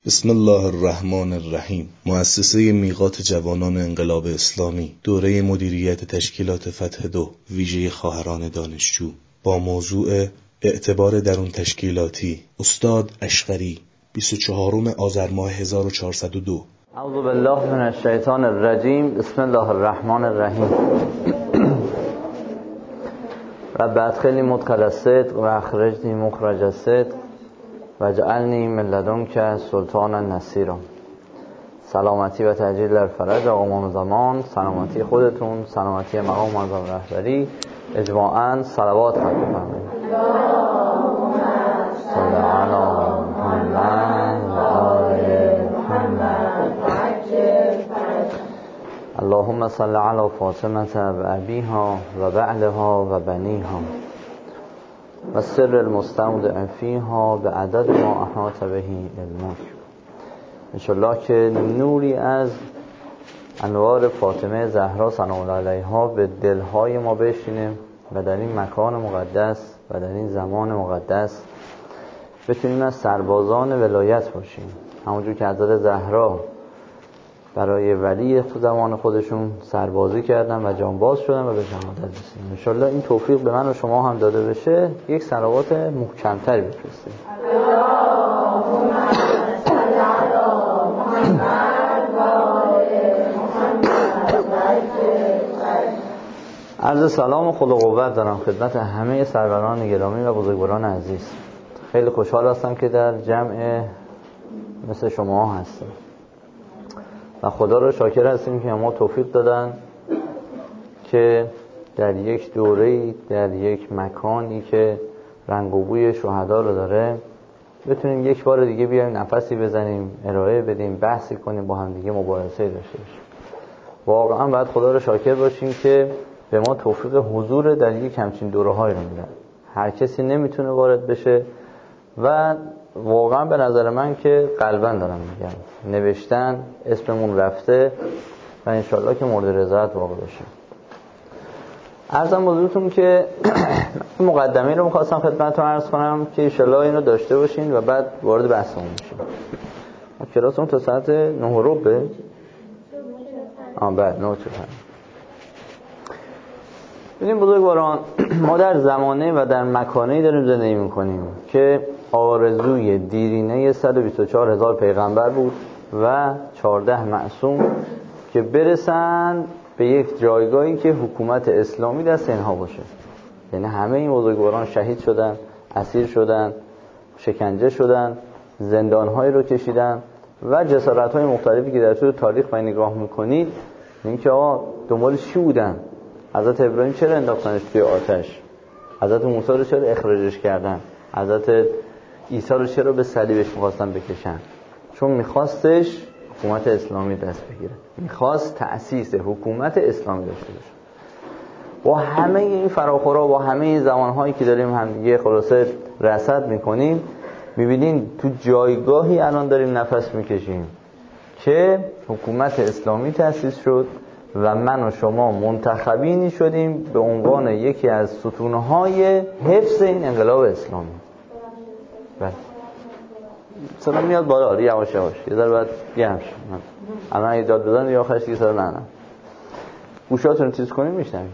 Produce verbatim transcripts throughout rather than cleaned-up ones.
بسم الله الرحمن الرحیم. مؤسسه میقات جوانان انقلاب اسلامی، دوره مدیریت تشکیلات فتح دو، ویژه خواهران دانشجو، با موضوع اعتبار درون تشکیلاتی، استاد اشقری، بیست و چهارم آذر ماه هزار و چهارصد و دو. اعوذ بالله من الشیطان الرجیم. بسم الله الرحمن الرحیم. رب ادخلنی مدخل الصدق و اخرجنی مخرج الصدق واجعلنی من لدنک سلطانا نصیرا. سلامتی و تأجیل در فرج آقا زمان، سلامتی خودتون، سلامتی مقام معظم رهبری، اجماعاً صلوات خواهد بفرمایید. صلی علی محمد و آل محمد. اللهم صل علی فاطمه و ابیها و بعلها و بنیها و سر المستودع فیها به عدد ما احاط بهی علمک. انشالله که نوری از انوار فاطمه زهرا سلام الله علیها به دلهای ما بشینه و در این مکان مقدس و در این زمان مقدس بتونیم از سربازان ولایت باشیم، همونجور که حضرت زهرا برای ولی تو زمان خودشون سربازی کردن و جانباز شدن و به شهادت رسیدن. انشالله این توفیق به من و شما هم داده بشه، یک صلوات محکمتری بفرستیم. عرض سلام و خدا قوت دارم خدمت همه سروران گرامی و بزرگواران عزیز. خیلی خوشحال هستم که در جمع مثل شما هستم و خدا رو شاکر هستیم که ما توفیق دادن که در یک دوره‌ای، در یک مکانی که رنگ و بوی شهدا رو داره، بتونیم یک بار دیگه بیایم نفسی بزنیم، ارائه بدیم، بحثی کنیم، با هم دیگه مباحثه داشته باشیم. واقعا باید خدا رو شاکر باشیم که به ما توفیق حضور در یک همچین دوره‌هایی رو میدن. هر کسی نمیتونه وارد بشه و واقعا به نظر من که قلباً دارم میگم، نوشتن اسممون رفته و انشالله که مورد رضایت واقع بشه. عرضم حضورتون که مقدمه رو میخواستم خدمتتون عرض کنم که انشالله این رو داشته باشین و بعد وارد بحثمون میشیم. کلاسمون تا ساعت نه و ربع آه بعد نه و چهل. ببینیم بزرگواران، ما در زمانه و در مکانه‌ای داریم زندگی میکنیم که آرزوی دیرینه صد و بیست و چهار هزار پیغمبر بود و چهارده معصوم که برسن به یک جایگاهی که حکومت اسلامی دست اینها باشه. یعنی همه این بزرگواران شهید شدن، اسیر شدن، شکنجه شدن، زندان‌هایی رو کشیدن و جسارت‌های مختلفی که در طول تاریخ ما نگاه می‌کنید، این که آقا دنبال چی بودن؟ حضرت ابراهیم چرا انداختنش توی آتش؟ حضرت موسی رو چرا اخراجش کردن؟ حضرت عیسی رو چرا به صلیبش می‌خواستن بکشن؟ چون می‌خواستش حکومت اسلامی دست بگیره، می‌خواست تأسیس حکومت اسلامی داشته باشه. با همه این فراخورا، با همه این زمان‌هایی که داریم هم دیگه خلاصه رصد می‌کنیم، می‌بینین تو جایگاهی الان داریم نفس می‌کشیم که حکومت اسلامی تأسیس شد و من و شما منتخبینی شدیم به عنوان یکی از ستونهای حفظ این انقلاب اسلامی. بله سلام میاد بالا، یواش یواش یه ذره بعد گرم شه. الان اگه داد بزنید یا آخرش دیگه سر نه نه گوشاتون رو چیز کنیم میشنوید.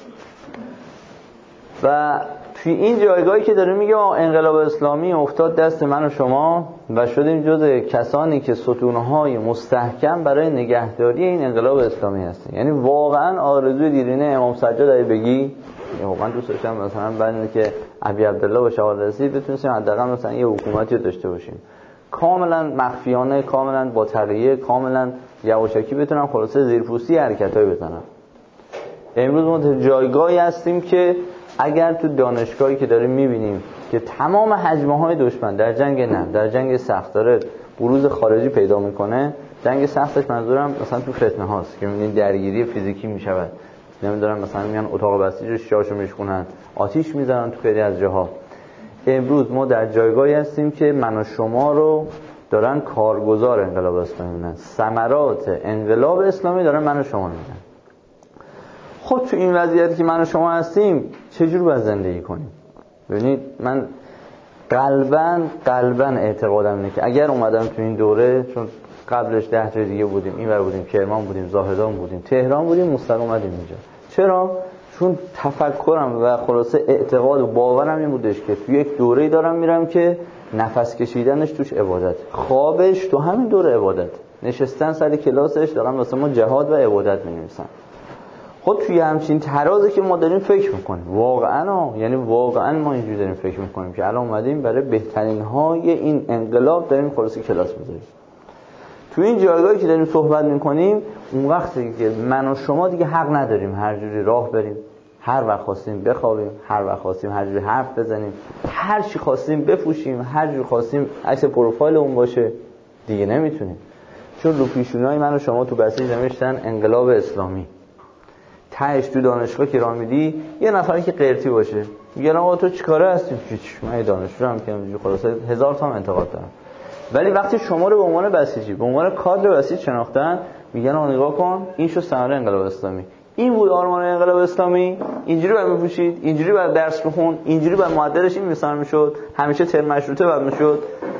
و توی این جایگاهی که داره میگه انقلاب اسلامی افتاد دست من و شما و شدیم جز کسانی که ستونهای مستحکم برای نگهداری این انقلاب اسلامی هستن. یعنی واقعا آرزوی دیرینه امام سجاد اگه بگی، واقعا دوست داشتم مثلا بعد که ابی عبدالله و شاه رسید بتونیم حداقل مثلا یه حکومتی داشته باشیم، کاملا مخفیانه، کاملا با تقیه، کاملا یواشکی بتونن خلاصه زیرپوستی حرکتای بزنن. امروز ما جایگاهی هستیم که اگر تو دانشگاهی که داریم میبینیم که تمام حجمه های دشمن در جنگ نه در جنگ سخت داره بروز خارجی پیدا میکنه، جنگ سختش منظورم مثلا تو فتنه هاست که میبینید درگیری فیزیکی میشود، نمیدونم مثلا میان اتاق بسیج رو شیاشو میشکنن، آتیش میزنن تو خیلی از جاها. امروز ما در جایگاهی هستیم که من و شما رو دارن کارگزار انقلاب اسلامی میدن، ثمرات انقلاب اسلامی دارن من و شما میدن. خود تو این وضعیتی که من و شما هستیم چجور باید زندگی کنیم؟ ببینید من قلباً قلباً اعتقادم اینه که اگر اومدم تو این دوره، چون قبلش ده جای دیگه بودیم، اینور بودیم، کرمان بودیم، زاهدان بودیم، تهران بودیم، مستقیم اومدیم اینجا. چرا؟ چون تفکرم و خلاصه اعتقاد و باورم این بودش که تو یک دوره‌ای دارم میرم که نفس کشیدنش توش عبادت، خوابش تو همین دوره عبادت، نشستن سر کلاسش دارن واسه ما جهاد و عبادت می‌نویسن. خود توی همچین ترازی که ما داریم فکر میکنیم واقعا، یعنی واقعا ما اینجوری داریم فکر میکنیم که الان اومدیم برای بهترین های این انقلاب داریم خلاصی کلاس میذاریم. تو این جایگاهی که داریم صحبت میکنیم، اون وقتی که من و شما دیگه حق نداریم هر جوری راه بریم، هر وقت خواستیم بخوابیم، هر وقت خواستیم هر جوری حرف بزنیم، هر چی خواستیم بپوشیم، هر جوری خواستیم عکس پروفایل اون باشه، دیگه نمیتونیم. چون رو پیشونای من و شما تو بسیج نوشتن انقلاب اسلامی. تهش تو دانشگاه که راه میدی یه نفری که قرتی باشه میگن آقا تو چیکاره هستی؟ هیچ، من دانشجو هم که خلاصه هزار تا انتقاد دارم. ولی وقتی شما رو به عنوان بسیجی، به عنوان کادر بسیج شناختن، میگن آقا نگاه کن این شو ثمره انقلاب اسلامی، این بود آرمان انقلاب اسلامی، اینجوری باید بپوشید، اینجوری باید درس بخون، اینجوری باید معدلش این مثلا میشد، همیشه ترم مشروطه باید میشد.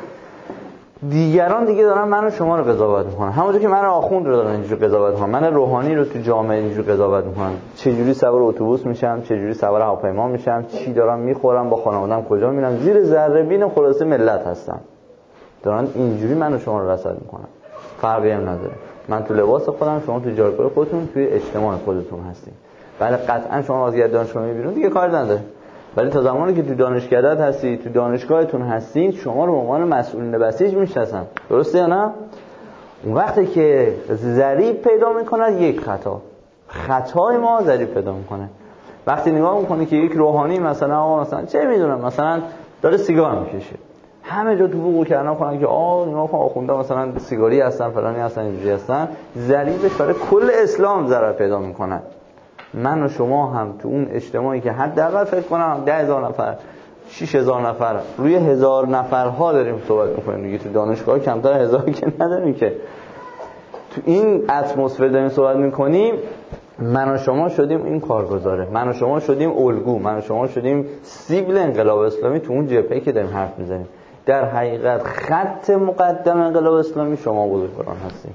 دیگران دیگه دارن من و شما رو قضاوت میکنن، همونطور که من آخوند رو دارن اینجوری قضاوت میکنن، من روحانی رو تو جامعه اینجوری قضاوت میکنن، چه جوری سوار اتوبوس میشم، چه جوری سوار هواپیما میشم، چی دارم میخورم، با خانواده‌ام کجا میرم، زیر ذره بین خلاصه ملت هستم. دارن اینجوری من و شما رو رصد میکنن. فرقی هم نداره. من تو لباس خودم، شما تو جایگاه خودتون، توی اجتماع خودتون هستین. بله قطعا شما از دانشگاه بیرون دیگه کار نداره. ولی تا زمانی که تو دانشکده‌ات هستی، تو دانشگاهتون هستین، شما رو به عنوان مسئولین بسیج میشناسن. درسته یا نه؟ اون وقتی که ضریب پیدا میکنه یک خطا، خطای ما ضریب پیدا میکنه. وقتی نگاه میکنی که یک روحانی مثلا آقا مثلا چه میدونم مثلا داره سیگار میکشه، همه جا تو بوق کردن کنن که آ نگاه کن آخونده مثلا سیگاری هستن فلانی هستن اینجوری هستن، ضریبش برای کل اسلام ضرر پیدا میکنه. من و شما هم تو اون اجتماعی که حداقل فکر کنم ده هزار نفر، شش هزار نفر، روی هزار نفرها داریم صحبت میکنیم دیگه، تو دانشگاه کمتر هزار که نداریم که، تو این اتمسفر داریم صحبت میکنیم. من و شما شدیم این کارگزاره، من و شما شدیم الگو، من و شما شدیم سیبل انقلاب اسلامی تو اون جبهه‌ای که داریم حرف میزنیم. در حقیقت خط مقدم انقلاب اسلامی شما بزرگواران هستیم.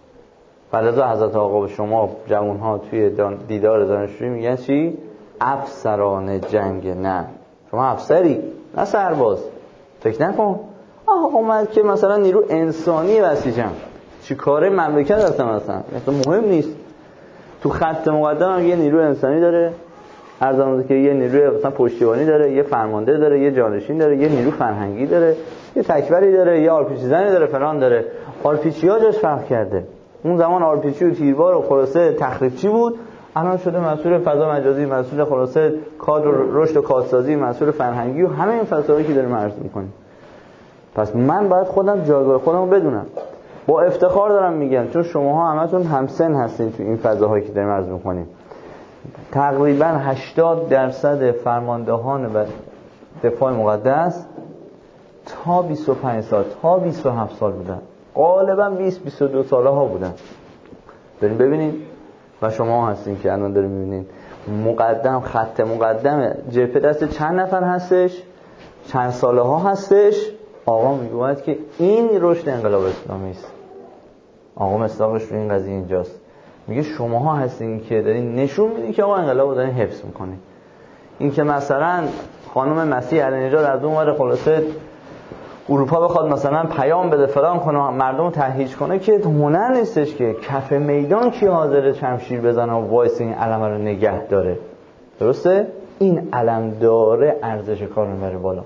فلذا حضرت آقا به شما جوان‌ها توی دیدار دانشجویی میگن چی؟ افسران جنگ. نه، شما افسری نه سرباز. فکر نکن آه اومد که مثلا نیرو انسانی بسیجم چی کاره مملکت هستم، مثلا مهم نیست. تو خط مقدم هم یه نیرو انسانی داره، هر زمانی که یه نیروی مثلا پشتیبانی داره، یه فرمانده داره، یه جانشین داره، یه نیرو فرهنگی داره، یه تکبری داره، یه آرپیچی زنی داره، فلان داره. آرپیچی ها جاش فرق کرده. اون زمان آرپیچی و تیربار و خلاصه تخریبچی بود، الان شده مسئول فضا مجازی، مسئول خلاصه کادر رشد و کادسازی، مسئول فرهنگی و همه این فضاهایی که داریم عرض می‌کنیم. پس من باید خودم جایگاه خودم رو بدونم. با افتخار دارم میگم، چون شماها همتون همسن هستین تو این فضاهایی که داریم عرض می‌کنیم. تقریباً هشتاد درصد فرماندهان و دفاع مقدس تا بیست و پنج سال تا بیست و هفت سال بودن، غالباً بیست بیست و دو ساله ها بودن. بریم ببینید و شما هستین که الان داریم می‌بینید مقدم، خط مقدم جبهه دست چند نفر هستش، چند ساله ها هستش. آقا میگوید که این رشد انقلاب اسلامی است. آقا مصداقش رو این قضیه اینجاست. میگه شماها هستین که دارین نشون میدین که آقا انقلاب رو دارین حفظ میکنین. این که مثلا خانم مسیح علیه نژاد از اون ور خلاصه اروپا بخواد مثلا پیام بده فلان کنه مردم رو تهییج کنه که هنر نیستش که کف میدان کی حاضره شمشیر بزنه و وایس این علم رو نگه داره. درسته؟ این علم داره ارزش کار میبره بالا.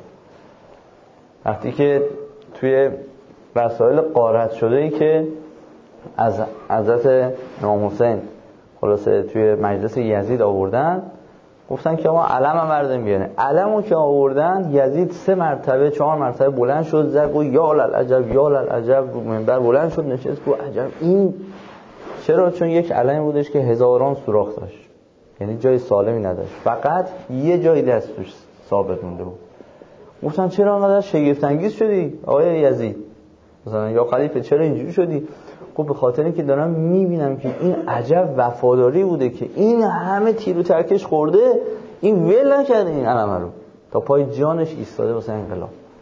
وقتی که توی وسایل غارت شده ای که از حضرت امام حسین خلاصه توی مجلس یزید آوردن، گفتن که ما علم هم برداریم بیاریم. علمو که آوردن یزید سه مرتبه چهار مرتبه بلند شد، زد و یا للعجب یا للعجب، رو منبر بلند شد نشست گفت عجب این چرا؟ چون یک علم بودش که هزاران سوراخ داشت، یعنی جای سالمی نداشت، فقط یه جای دستش ثابت مونده بود. گفتن چرا انقدر شگفت انگیز شدی آقای یزید، مثلا یا خلیفه چرا اینجوری شدی؟ خب به خاطر اینکه دارم میبینم که این عجب وفاداری بوده که این همه تیر و ترکش خورده، این ول نکرده این علمه رو، تا پای جانش ایستاده واسه انقلاب.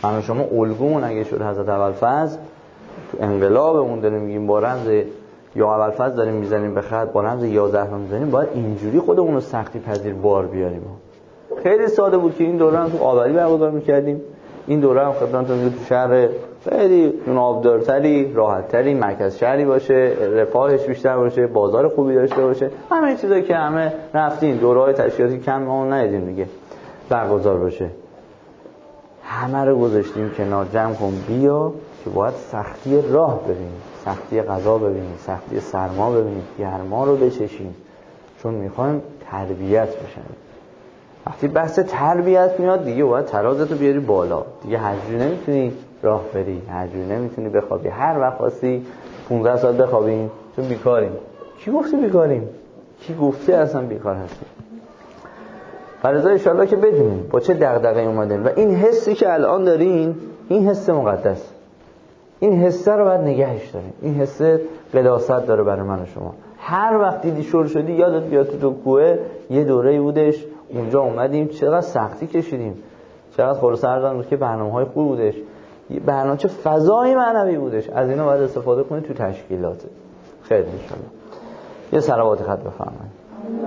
من شما الگومون اگه شد حضرت ابوالفضل تو انقلابمون داریم میگیم با رمز یا ابوالفضل داریم میزنیم به خط، با رمز یازده رو میزنیم، باید اینجوری خودمون رو سختی پذیر بار بیاریم. خیلی ساده بود که این دوره هم تو آبری برگزار میکردیم، این دوره هم خدمتتون میگم تو شهر خیلی آبدارتری، راحتتری، مرکز شهری باشه، رفاهش بیشتر باشه، بازار خوبی داشته باشه، همه چیزایی که همه رفتین دوره‌های تشکیلاتی کم اون ندیدیم دیگه برگزار باشه. همه رو گذاشتیم کنار، جمع کن بیا که باید سختی راه ببینیم، سختی غذا ببینیم، سختی سرما ببینیم، گرما رو بچشیم، چون میخوایم تربیت بشن. وقتی بحث تربیت میاد دیگه باید ترازتو بیاری بالا، دیگه هرجوری نمیتونی راه بری، هرجوری نمیتونی بخوابی، هر وقت خواستی پانزده ساعت بخوابیم چون بیکاریم. کی گفته بیکاریم؟ کی گفته اصلا بیکار هستیم؟ فرضا ان شاءالله که بدونیم با چه دغدغه‌ای اومدیم و این حسی که الان دارین، این حس مقدس، این حسه رو باید نگهش داریم. این حسه قداست داره برای من و شما. هر وقت دیدی شور شدی یادت بیاد تو کوه یه دوره‌ای بودش، اونجا اومدیم چقدر سختی کشیدیم، چقدر خورسردان بود که برنامه‌های خوب بودش، برنامه چه فضای معنوی بودش. از اینا باید استفاده کنید تو تشکیلات. خیر ان شاءالله. یه صلوات خط بفرمایید.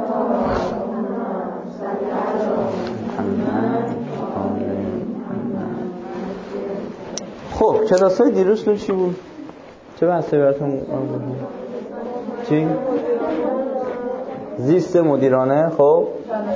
خب کلاس‌های دیروزتون چی بود؟ چه بحثی براتون بود؟ چی؟ زیست مدیرانه. خب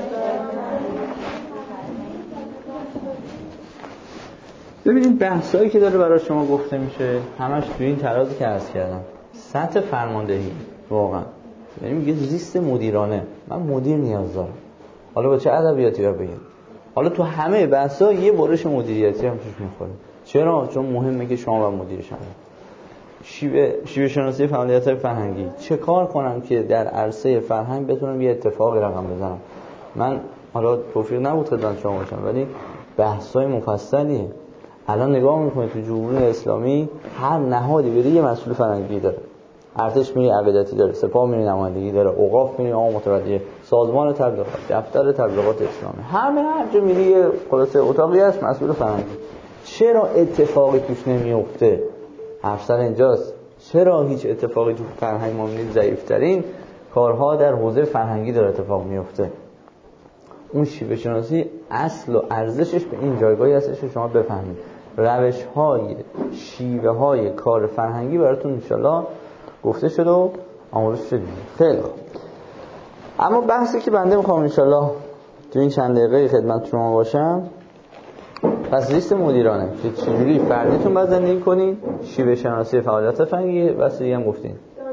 ببینید بحثایی که داره برای شما گفته میشه همش توی این ترازی که عرض کردم، سطح فرماندهی واقعا، یعنی میگه زیست مدیرانه، من مدیر نیاز دارم. حالا با چه ادبیاتی رو بگم؟ حالا تو همه بحثا یه برش مدیریتی هم توش میخوره. چرا؟ چون مهمه که شما و مدیرش هم شیوه شیوه شناسی فعالیت‌های فرهنگی، چه کار کنم که در عرصه فرهنگ بتونم یه اتفاقی رقم بزنم. من حالا توفیق نبود خدمت شما باشم ولی بحث‌های مفصلیه. الان نگاه میکنید تو جمهوری اسلامی هر نهادی بره یه مسئول فرهنگی داره، ارتش میری عقیدتی داره، سپاه میری نمایندگی داره، اوقاف میری آقا متولیه، سازمان تبلیغات، دفتر تبلیغات اسلامی، همه هر جا میری یه خلاصه اتاقی هست مسئول فرهنگی. چرا اتفاقی توش نمیفته؟ افسر اینجاست. چرا هیچ اتفاقی تو فرهنگ ما میبینید ضعیف‌ترین کارها در حوزه فرهنگی داره اتفاق میفته؟ اون شیوه شناسی اصل و ارزشش به این جایگاهی هستش که شما بفهمید روش‌های شیوه های کار فرهنگی براتون انشالله گفته شد و آموزش شد. خیلی خوب. اما بحثی که بنده میخوام انشالله تو این چند دقیقه خدمت شما باشم، پس لیست مدیرانه که چجوری فردیتون باید زندگی کنید، شیوه شناسی فعالیت فرهنگی و سری هم گفتیم،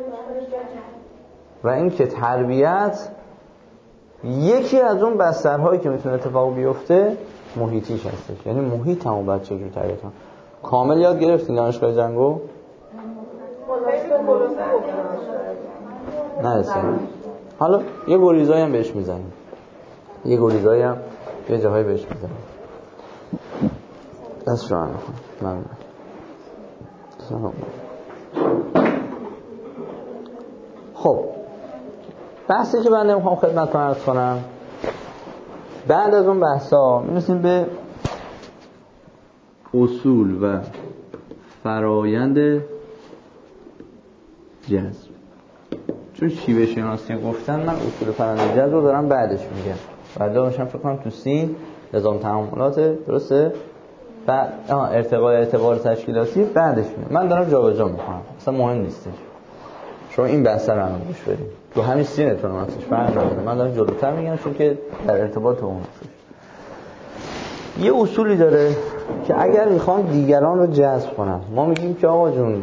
و این که تربیت یکی از اون بسترهایی که میتونه اتفاق بیفته محیطیش هستش. یعنی محیط همون باید چجوری تربیت کنم. کامل یاد گرفتین دانشگاه جنگو؟ نه اصلا. حالا یه گریزایی هم بهش میزنیم، یه گریزایی هم یه جاهایی بهش میزنیم. دست شما نکنم. من خب بحثی که بنده میخوام خدمتتون عرض کنم، بعد از اون بحثا میرسیم به اصول و فرایند جذب. چون شیوه شناسی گفتن، من اصول فرایند جذب رو دارم بعدش میگم. بعدا باشم فکر کنم تو سین نظام تعاملات درسته و ارتقای اعتبار تشکیلاتی بعدش میگم. من دارم جابجا میکنم، اصلا مهم نیستش شما این بحث رو هم گوش بدید. تو همین سینتون هم هستش فرق نداره. من دارم جلوتر میگم چون که در ارتباط اون هستش. یه اصولی داره که اگر میخوام دیگران رو جذب کنم، ما میگیم که آقا جون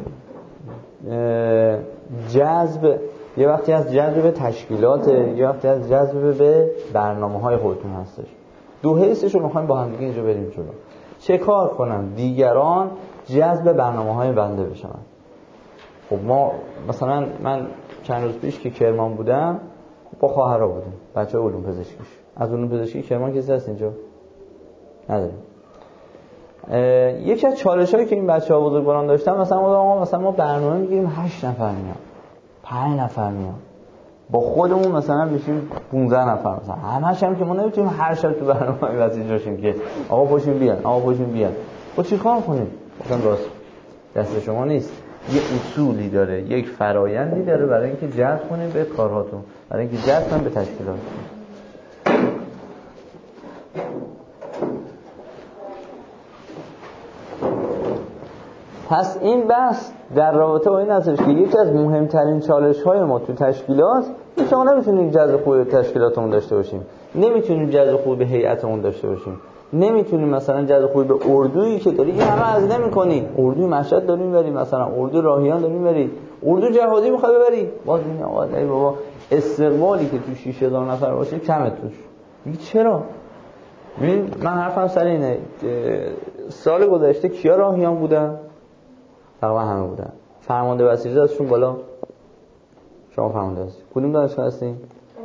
جذب یه وقتی از جذب به تشکیلات، یه وقتی از جذب به برنامه‌های خودتون هستش. دو حیثش رو میخوایم با هم دیگه اینجا بریم جلو. چه کار کنم دیگران جذب برنامه‌های بنده بشن؟ خب ما مثلا من چند روز پیش که کرمان بودم با خواهرها بودیم، بچه علوم پزشکیش. از علوم پزشکی کرمان کسی هست اینجا؟ نداریم. یکی از چالش‌هایی که این بچه‌ها بزرگواران داشتن، مثلا ما مثلا ما برنامه می‌گیریم هشت نفر میان، پنج نفر میان، با خودمون مثلا میشیم پانزده نفر، مثلا همه‌ش هم که ما نمیتونیم هر شب تو برنامه واسه جاشیم که آقا پاشیم بیان، آقا پاشیم بیان. خب چی کار کنیم؟ مثلا راست دست شما نیست. یه اصولی داره، یک فرایندی داره برای اینکه جذب کنیم به کارهاتون، برای اینکه جذب کنیم به تشکیلاتتون. پس این بحث در رابطه با این هستش که یکی از مهمترین چالش‌های ما تو تشکیلات، شما نمیتونید جذب خوب به تشکیلاتمون داشته باشیم، نمیتونید جذب خوب به هیئتمون داشته باشیم، نمیتونیم مثلا جذب خوب به اردویی که داری این همه هزینه می‌کنی، اردوی مشهد داریم می‌بری، مثلا اردو راهیان داریم می‌بری، اردو جهادی می‌خوای ببری، باز این آقا ای بابا استقبالی که تو شش هزار نفر باشه کمه توش. میگی چرا؟ ببین من حرفم سر اینه، سال گذشته کیا راهیان بودن؟ تقریبا همه بودن. فرمانده بسیجی ازشون بالا؟ شما فرمانده هستی. کدوم دانشگاه هستین؟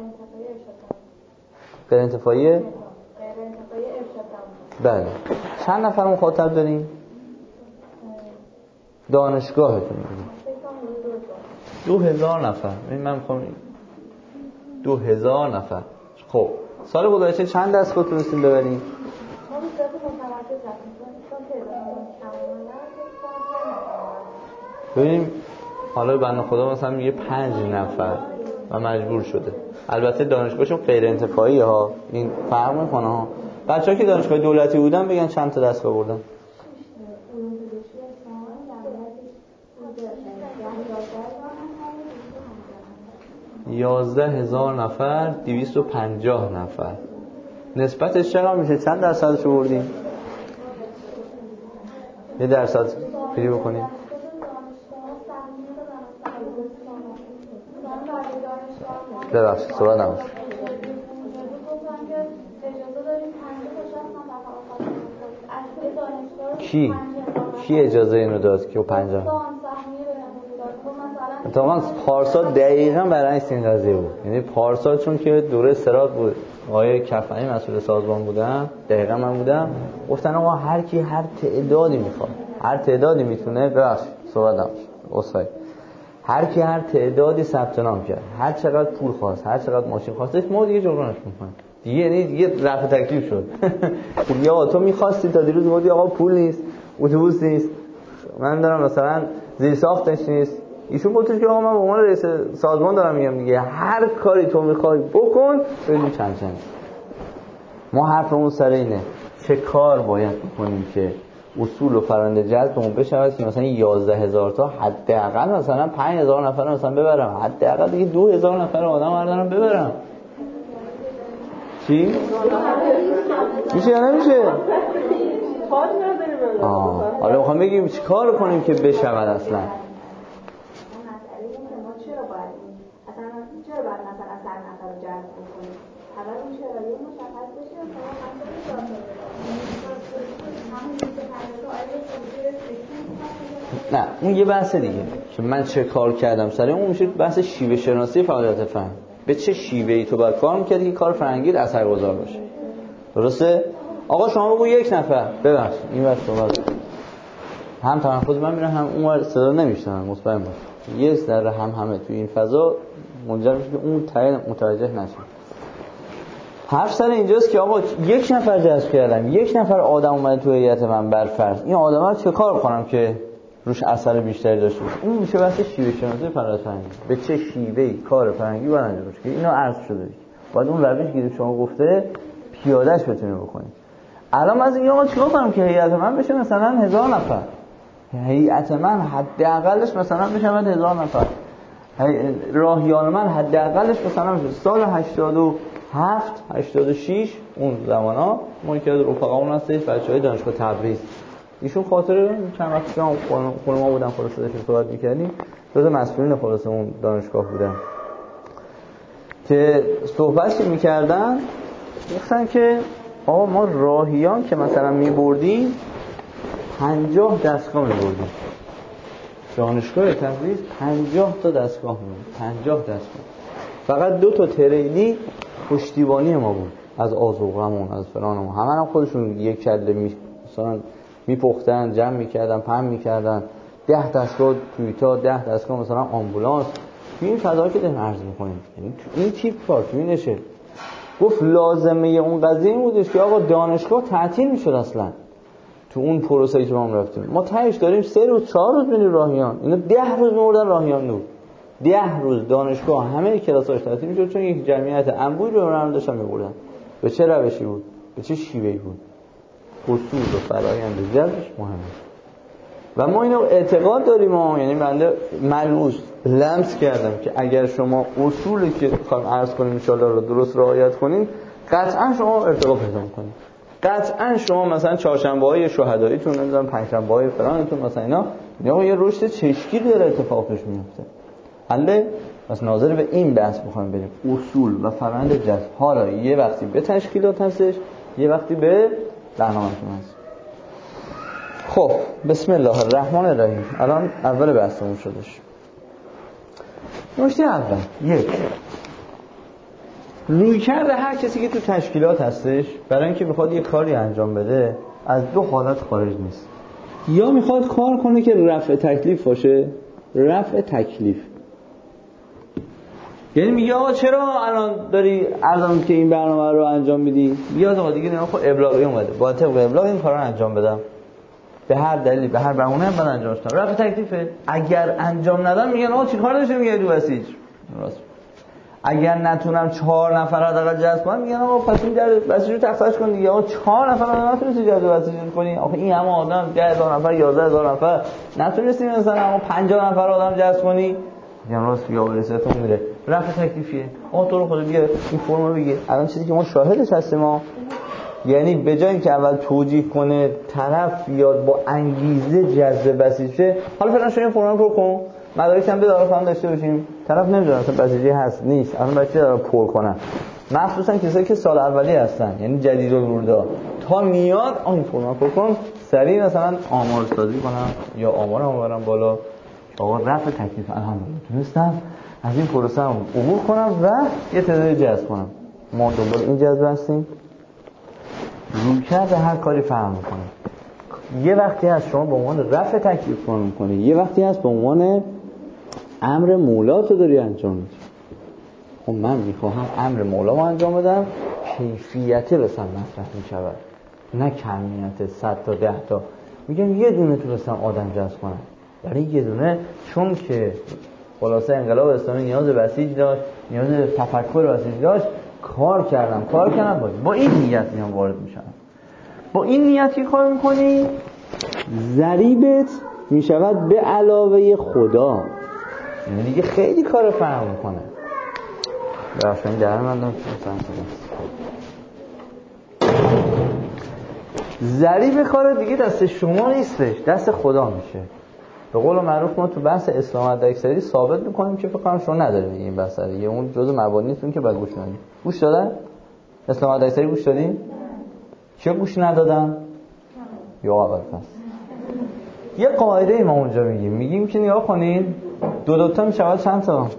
غیر انتفاعی ارشاد. غیر انتفاعی ارشاد. بله. چند نفر مخاطب دارین؟ دانشگاهتون دو هزار نفر. ببین من میخوام دو هزار نفر. خب سال گذشته چند دستگاه تونستین ببرین؟ ببینیم حالا بنده خدا مثلا میگه پنج نفر و مجبور شده. البته دانشگاهشون غیر انتفاعی ها، این فرق میکنه ها. بچه‌ها که دانشگاه دولتی بودن بگن چند تا دستگاه بردن؟ یازده هزار نفر، دویست و پنجاه نفر. نسبتش چقدر میشه؟ چند درصدش رو بردیم؟ یه درصد پیری بکنیم. ببخشید صحبت نموش. کی؟ کی اجازه اینو داد که پنجاه؟ اتفاقا پارسال دقیقاً برعکس این قضیه بود. یعنی پارسال چون که دوره استراحت بود، آقای کفنی مسئول سازمان بودن، دقیقاً من بودم، گفتن آقا هر کی هر تعدادی میخواد، هر تعدادی میتونه، ببخشید صحبت نموش اصفایی، هر کی هر تعدادی ثبت نام کرد، هر چقدر پول خواست، هر چقدر ماشین خواستش، ما دیگه جبرانش میکنیم دیگه. یعنی دیگه رفع تکلیف شد. یا تو می‌خواستی تا دیروز بودی آقا پول نیست، اتوبوس نیست، من دارم مثلا زیر ساختش نیست، ایشون گفتش که آقا من به عنوان رئیس سازمان دارم میگم دیگه هر کاری تو می‌خوای بکن ببین چند چند. ما حرفمون سر اینه چه کار باید بکنیم که اصول و فرآیند جذبمون بشه که مثلا یازده هزار تا حداقل مثلا پنج هزار نفر مثلا ببرم، حداقل دیگه دو هزار نفر آدم بردارم ببرم. چی؟ میشه یا نمیشه؟ آه حالا میخوام بگیم چی کار کنیم که بشود اصلا. چرا باید مثلا صد نفر رو جذب کنیم؟ اول اون چرایی مشخص بشه نه اون یه بحث دیگه که من چه کار کردم سر اون میشه بحث شیوه شناسی فعالیت فهم. به چه شیوهی تو باید کار میکردی که کار فرهنگی اثرگذار باشه. درسته؟ آقا شما بگو یک نفر ببخش این وقت صحبت هم تمرکز من میره هم اون ور صدا نمیشنن مطمئن باش. یه ذره هم همه تو این فضا منجر میشه که اون تایید متوجه نشه. حرف سر اینجاست که آقا یک نفر جذب کردم، یک نفر آدم اومده تو هیئت من بر فرض، این آدما رو چه کار کنم که روش اثر بیشتری داشته باشه؟ اون میشه بحث شیوه شناسی فعالیت فرهنگی. به چه شیوهی کار فرهنگی باید انجام بشه که اینو عرض شده دیگه. باید اون روش که شما گفته پیادهش بتونه بکنید. الان از این آقا چیکار کنم که هیئت من بشه مثلا هزار نفر؟ هیئت من حداقلش مثلا بشه هزار نفر. راهیان من حداقلش مثلا سال هشتاد و هفت هشتاد و شش اون زمانا ما که رفقامون هستش بچهای دانشگاه تبریز، ایشون خاطر چند وقت که خونه ما بودن خلاصه داشتیم صحبت می‌کردیم، جزء مسئولین خلاصه اون دانشگاه بودن که صحبت می‌کردن، گفتن که آقا ما راهیان که مثلا می‌بردیم پنجاه دستگاه می‌بردیم، دانشگاه تبریز پنجاه تا دستگاه می‌برد، پنجاه دستگاه، فقط دو تا تریلی پشتیبانی ما بود از آذوقه‌مون از فلانمون، همه هم خودشون یک کله می مثلا میپختن جمع میکردن پهن میکردن، ده دستگاه تویتا، ده دستگاه مثلا آمبولانس. تو این فضا که داریم عرض میکنیم یعنی تو این تیپ کار تو این نشه. گفت لازمه اون قضیه این بودش که آقا دانشگاه تعطیل میشد اصلا، تو اون پروسه‌ای که ما رفتیم. ما تهش داریم سه روز چهار روز میریم راهیان، اینا ده روز می‌مردن راهیان نور. ده روز دانشگاه همه کلاساش تعطیل می‌شد چون یک جمعیت انبوهی رو برام داشتن می‌بردن. به چه روشی بود؟ به چه شیوهی بود؟ اصول و فرآیند جذبش مهمه. و ما اینو اعتقاد داریم ها، یعنی بنده ملموس لمس کردم که اگر شما اصولی که می‌خوایم عرض کنیم ان شاءالله رو درست رعایت کنین، قطعا شما ارتقا پیدا می‌کنید. قطعا شما مثلا چهارشنبه‌های شهداییتون، نمیدونم پنجشنبه‌های فلانتون مثلا اینا یا یه رشد چشمگیر داره اتفاق توش میفته. حله پس ناظر به این بحث می‌خوایم بریم، اصول و فرآیند جذب. حالا یه وقتی به تشکیلات هستش، یه وقتی به برنامه‌تون هست. خب بسم الله الرحمن الرحیم. الان اول بحثمون شدش. نکته اول، یک، روی کرده هر کسی که تو تشکیلات هستش برای اینکه میخواد یه کاری انجام بده از دو حالت خارج نیست. یا میخواد کار کنه که رفع تکلیف باشه، رفع تکلیف، یعنی میگه آقا چرا الان داری الان که این برنامه رو انجام میدی؟ یا آقا دیگه نه خب ابلاغی اومده، با طبق ابلاغ این کارو انجام بدم، به هر دلیلی به هر بهونه هم بعد انجامش بدم. رفع تکلیفه. اگر انجام ندم میگن آقا چیکار داشتی میگه تو بسیج. راست. اگر نتونم چهار نفر حداقل جذب کنم میگن آقا پس این در بسیج رو تخصیص کن دیگه. آقا چهار نفر رو نتونستی جذب بسیج کنی، آخه این همه آدم ده هزار نفر یازده هزار نفر نتونستی مثلا اما پنجاه نفر آدم جذب کنی، میگن راست یا برساتون میره. رفع تکلیفیه. آقا تو رو خدا بیا این فرمو بگیر. الان چیزی که ما شاهدش هستیم ما، یعنی به جای اینکه اول توجیه کنه طرف بیاد با انگیزه جذب بسیجه، حالا فعلا شما این فرم پر کن، مدارک هم بداره فهم داشته باشیم. طرف نمیدونه اصلا بسیجی هست نیست، الان بچه داره پر کنن، مخصوصا کسایی که سال اولی هستن، یعنی جدید الوردا، تا میاد آ این فرم پر کن، سریع مثلا آمار سازی کنم یا آمارمو برام بالا، آقا رفع تکلیف الحمدلله تونستم از این پروسه هم عبور کنم و یه تعدادی جذب کنم. ما دنبال این جذب هستیم. روی کرده هر کاری فهم میکنه. یه وقتی هست شما به عنوان رفع تکلیف کار میکنه، یه وقتی هست به عنوان امر مولا تو داری انجام میدی. خب من میخواهم امر مولا رو انجام بدم، کیفیت بسن مطرح میشود نه کمیت صد تا ده تا. میگم یه دونه تونستم آدم جذب کنم، یعنی یه دونه، چون که خلاصه انقلاب اسلامی نیاز به بسیج داشت، نیاز به تفکر بسیج داشت، کار کردم کار کردم با, با این نیت میام وارد میشم. با این نیتی کار میکنی ضریبت میشود به علاوه خدا، یعنی دیگه خیلی کار فهم میکنه. براشون در مندم ضریب کار دیگه دست شما نیستش، دست خدا میشه. به قول معروف ما تو بحث اسلام حداکثری ثابت میکنیم که فکر کنم شما ندارید این بحث رو، یه اون جزء مبانیتون که بعد گوش ندید. گوش دادن؟ اسلام حداکثری گوش دادین؟ چه گوش ندادن؟ یا اول پس یه قاعده ای ما اونجا میگیم، میگیم که نگاه کنین دو دوتا میشود چند تا؟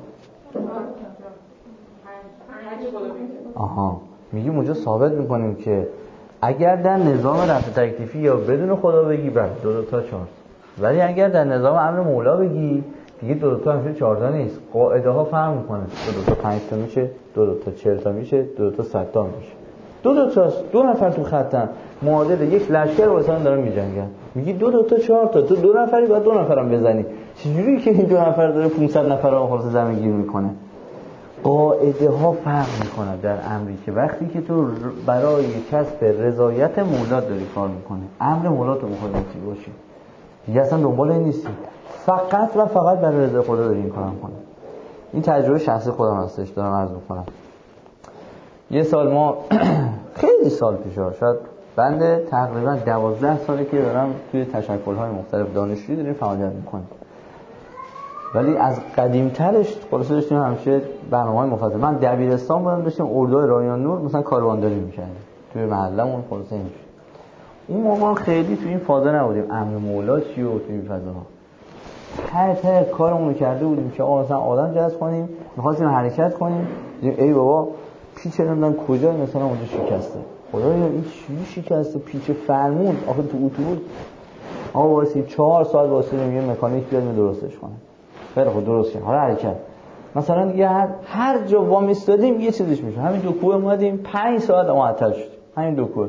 آها، میگیم اونجا ثابت میکنیم که اگر در نظام رفع تکلیفی یا بدون خدا بگی بله دو دوتا چهار، ولی اگر در نظام امر مولا بگی دیگه دو دوتا همیشه چهار تا نیست، قاعده ها فرق میکنه. دو دوتا پنج تا میشه، دو دوتا چهل تا میشه، دو دوتا صد تا میشه. دو دوتاست، دو نفر تو خطن معادل یک لشکر واسه دارن میجنگن، میگی دو دوتا چهار تا، تو دو نفری باید دو نفرم بزنی. چجوری که این دو نفر داره پانصد نفر رو خلاص زمین گیر میکنه؟ قاعده ها فرق میکنه در امری که وقتی که تو برای کسب رضایت مولا داری کار میکنه، امر مولا تو میخوای مطیع باشی، دیگه اصلا دنبال این نیستی، فقط و فقط برای رضای خدا داری این کارم کنه. این تجربه شخصی خودم هستش، دارم عرض میکنم. یه سال ما خیلی سال پیش ها، شاید بنده تقریبا دوازده ساله که دارم توی تشکل‌های مختلف دانشجویی داریم فعالیت میکنیم، ولی از قدیم‌ترش خلاصه داشتیم همیشه برنامه‌های مفصل. من دبیرستان بودم، داشتیم اردوهای رایان نور مثلا کاروانداری می‌کردیم توی محله‌مون. خلاصه اینجوری اون موقع خیلی توی این فاز نبودیم امر مولا چی و توی این فضاها. هر ته کارمون کرده بودیم که آقا مثلا آدم جذب کنیم، می‌خواستیم حرکت کنیم، ای بابا پیچ نمیدونم کجا مثلا اونجا شکسته، خدایا این چی شکسته؟ پیچ فرمون آخه تو اتوبوس. آقا واسه چهار ساعت واسه یه مکانیک بیاد درستش کنه. خیلی خود درست شد. حالا حرکت مثلا دیگه هر هر جا وامیستادیم یه چیزش میشه. همین دو کوه اومدیم پنج ساعت معطل شد. همین دو کوه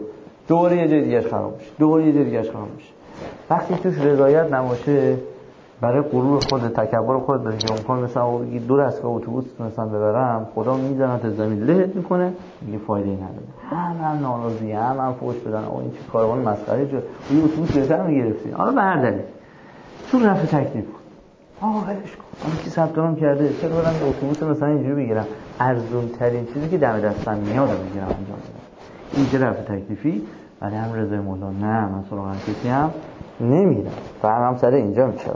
دوباره یه جای دیگه‌اش خراب میشه، دوباره یه جای دیگه‌اش خراب میشه. وقتی توش رضایت نباشه، برای غرور خود، تکبر خود داری که امکان مثلا بگی دور از که اتوبوس مثلا ببرم، خدا میزنه تا زمین لهت میکنه، دیگه فایده ای نداره. هم هم ناراضی، هم هم فوش بدن، آقا این چه کاروان مسخره شد، یه اتوبوس بهتر میگرفتی. حالا به هر دلیل تو رفع تکلیف کن، آقا ولش کن، من کی ثبت نام کرده، چرا برم یه اتوبوس مثلا اینجوری بگیرم، ارزون ترین چیزی که دم دستم میاد رو بگیرم انجام بدم. این که رفع تکلیفی. ولی هم رضای مولا نه، من سراغ کسی هم نمیرم. فهمم سر اینجا میشه.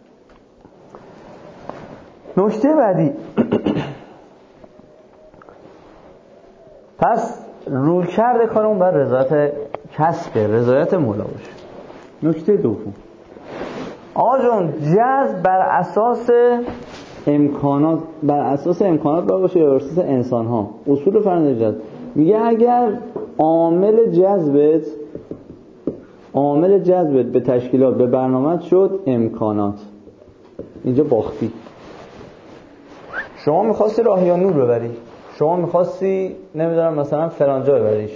نکته بعدی پس روی کرده کارمون بر رضایت کسب رضایت مولا باشه. نکته دوم، آقا جون جذب بر اساس امکانات، بر اساس امکانات باشه یا بر اساس انسان ها. اصول فرآیند جذب میگه اگر عامل جذبت عامل جذبت به تشکیلات به برنامه شد امکانات، اینجا باختی. شما میخواستی راهیانور ببری، شما میخواستی نمیدونم مثلا فرانجا ببریش،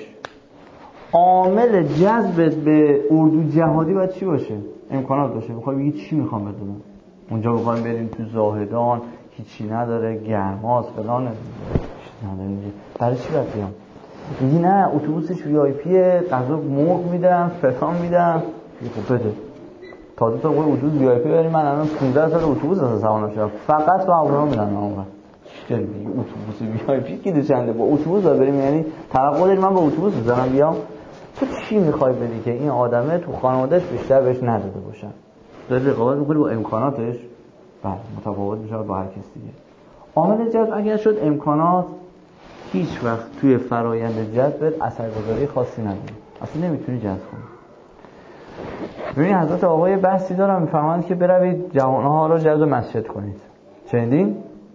عامل جذبت به اردو جهادی باید چی باشه؟ امکانات باشه. میخوای بگی چی میخوام بدونم اونجا، بخوایم بریم تو زاهدان هیچی نداره، گرماست فلانه، چیز نداره. برای چی باید بیام؟ میگی نه اتوبوسش وی آی پیه، غذا مرغ میدم، فلان میدم. خب بده تازه تا قول اتوبوس وی آی پی بریم، من الان پانزده سال اتوبوس اصلا سوار نشدم، فقط با هواپیما میرم اونجا. چی داری میگی اتوبوس وی آی پی کی چنده؟ با اتوبوس بریم؟ یعنی توقع داری من با اتوبوس بزنم بیام؟ تو چی میخوای بدی که این آدمه تو خانواده‌اش بیشتر بهش نداده باشن؟ داری رقابت می‌کنی با امکاناتش؟ بله متفاوت میشه با هر کسی دیگه. عامل جذب اگر شد امکانات، هیچ وقت توی فرایند جذب اثرگذاری خاصی نداره، اصلا نمیتونی جذب کنی. ببین حضرت آقای بحثی دارن میفهمند که بروید جوانها رو جذب مسجد کنید. شنیدین؟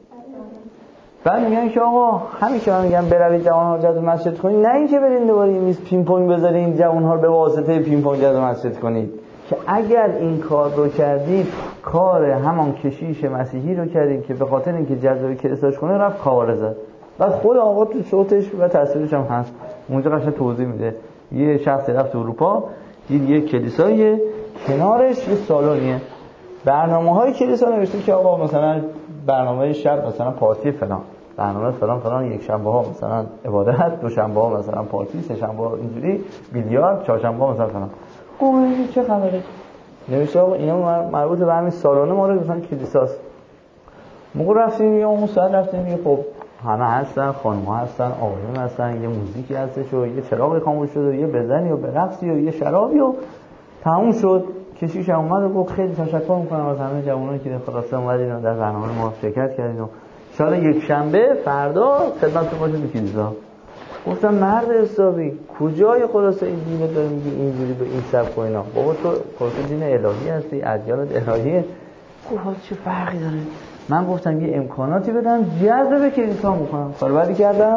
بعد میگن که آقا همین که میگن بروید جوانها رو جذب مسجد کنید، نه اینکه برید دوباره این میز پینگ پونگ بذارین جوانها رو به واسطه پینگ پونگ جذب مسجد کنید، که اگر این کار رو کردید کار همان کشیش مسیحی رو کردید که به خاطر اینکه جذب کلیساش کنه رفت کاواره زد. بعد خود آقا تو صوتش و تصویرش هم هست اونجا قشنگ توضیح میده. یه شخصی رفت اروپا، دید یه کلیسای کنارش یه سالونیه، برنامه‌های کلیسا نوشته که آقا مثلا برنامه شب مثلا پارتی فلان، برنامه فلان فلان، یک شنبه ها مثلا عبادت، دو شنبه ها مثلا پارتی، سه شنبه ها اینجوری بیلیارد، چهار شنبه ها مثلا فلان. اوه چه خبره؟ نوشته آقا اینا مربوط به همین سالن ما رو مثلا کلیساست. موقع رفتیم یا اون ساعت رفتیم یه خب همه هستن، خانم‌ها هستن، آقایون هستن، یه موزیکی هستش و یه چراغی خاموش شده و یه بزنی و برقصی و یه شرابی و تموم شد. کشیش اومد و گفت خیلی تشکر میکنم از همه جوانایی که خلاصه اومدین و در برنامه ما شرکت کردین و ان شاءالله یک شنبه فردا خدمتتون باشیم تو کلیسا. گفتم مرد حسابی کجای خلاصه این دینو داری میگی اینجوری به این سبک و اینا؟ بابا تو خلاصه دین الهی هستی، ادیانت الهیه. گفت چه فرقی داره؟ من گفتم یه امکاناتی بدم جذب به کلیسا میکنم. کار بعدی کردم.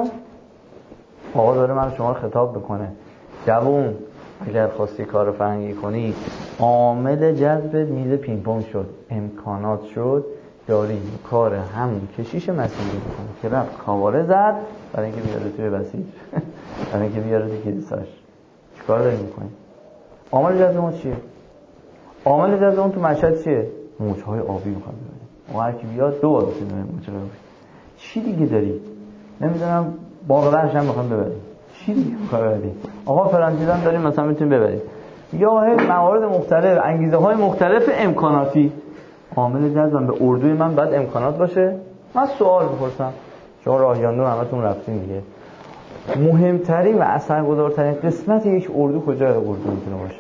آقا داره من شما رو خطاب بکنه، جوون اگر خواستی کار فرهنگی کنی، عامل جذب میز پینگ پونگ شد، امکانات شد، داری کار همون کشیش مسیحی میکنه که رفت کاواره زد برای اینکه بیاره توی بسیج، برای اینکه بیاره توی کلیساش. چیکار داری میکنی؟ عامل جذب اون چیه؟ عامل جذب اون تو مشهد چیه؟ موجهای آبی میخواد ببینه. اون هر کی بیاد دو بار ببینه موجهای آبی. چی دیگه داری؟ نمیدونم باغ وحش هم میخوام ببریم. چی دیگه میخوای ببری؟ آقا فرانسیزم داریم مثلا میتونیم ببریم. یا موارد مختلف، انگیزه های مختلف امکاناتی. عامل جذب به اردوی من باید امکانات باشه. من سوال میپرسم، شما راهیانو همتون رفتین دیگه، مهمترین و اثرگذارترین قسمت یک اردو کجای اردو میتونه باشه؟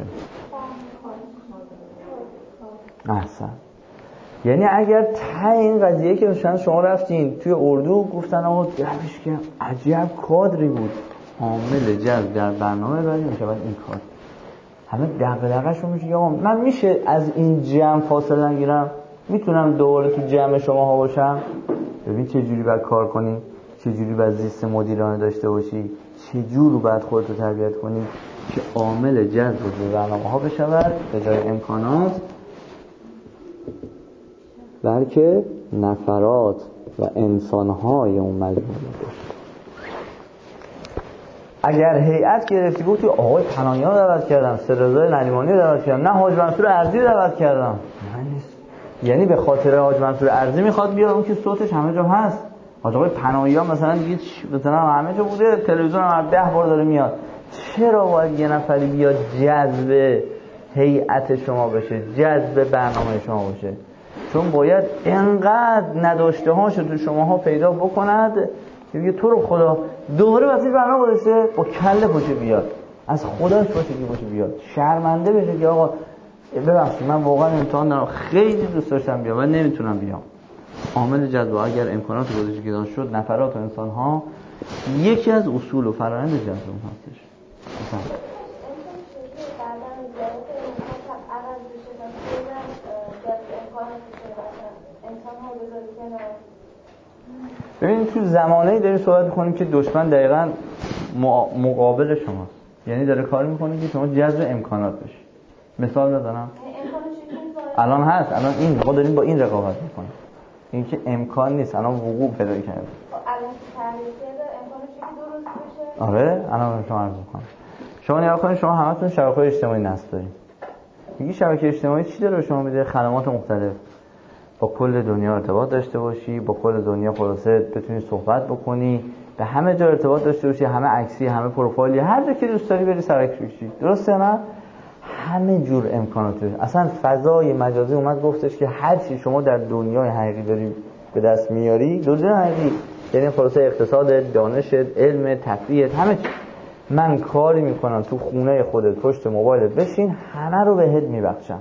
احسن. یعنی اگر ته این قضیه که مثلا شما رفتین توی اردو گفتن آقا درش که عجب کادری بود، عامل جذب در برنامه بعدی میشه بعد این کار همه دغدغه‌شون میشه آقا من میشه از این جمع فاصله نگیرم، میتونم دوباره تو جمع شماها باشم. ببین چه جوری باید کار کنی، چه جوری باید زیست مدیرانه داشته باشی، چه جوری باید خودتو تربیت کنی که عامل جذب به برنامه‌ها بشود به جای امکانات، بلکه نفرات و انسان‌های اون مجموعه باشه. اگر هیئت گرفتی گفتی آقای پناهیان رو دعوت کردم، سررضای نریمانی رو دعوت کردم، نه حاج منصور ارضی رو دعوت کردم، نه نیست. یعنی به خاطر حاج منصور ارضی میخواد بیاد، اون که صوتش همه جا هست. حاج آقای پناهیان مثلا دیگه مثلا همه جا بوده، تلویزیون هم ده بار داره میاد. چرا باید یه نفری بیاد جذب هیئت شما بشه، جذب برنامه شما بشه؟ چون باید انقدر نداشته هاشو تو شماها پیدا بکند که تو رو خدا دوباره واسه برنامه گذاشته با کله پاشه بیاد، از خداش باشه که باشه بیاد، شرمنده بشه که آقا ببخشید من واقعا امتحان دارم، خیلی دوست داشتم بیام ولی نمیتونم بیام. عامل جذب اگر امکانات گذاشته که شد نفرات و انسان ها یکی از اصول و فرآیند جذب اون هستش. مثلا ببین تو زمانه‌ای داریم صحبت می‌کنیم که دشمن دقیقاً مقابل شماست، یعنی داره کار می‌کنه که شما جذب امکانات بشی. مثال بزنم الان هست، الان این ما داریم با این رقابت می‌کنیم، این که امکان نیست، الان وقوع پیدا کرده. الان تحریکه امکانش که درست بشه. آره الان شما عرض می‌کنم، شما نگاه کنید، شما همتون شبکه‌های اجتماعی نصب دارید. میگی شبکه اجتماعی چی داره به شما میده؟ خدمات مختلف، با کل دنیا ارتباط داشته باشی، با کل دنیا خلاصه بتونی صحبت بکنی، به همه جا ارتباط داشته باشی، همه عکسی، همه پروفایلی، هر جا که دوست داری بری سرک بشی. درسته نه؟ همه جور امکانات داره. اصلا فضای مجازی اومد گفتش که هر چی شما در دنیای حقیقی داری به دست میاری، دنیای حقیقی یعنی خلاصه اقتصاد، دانش، علم، تفریح، همه چی، من کاری میکنم تو خونه خودت پشت موبایلت بشین، همه رو بهت میبخشم.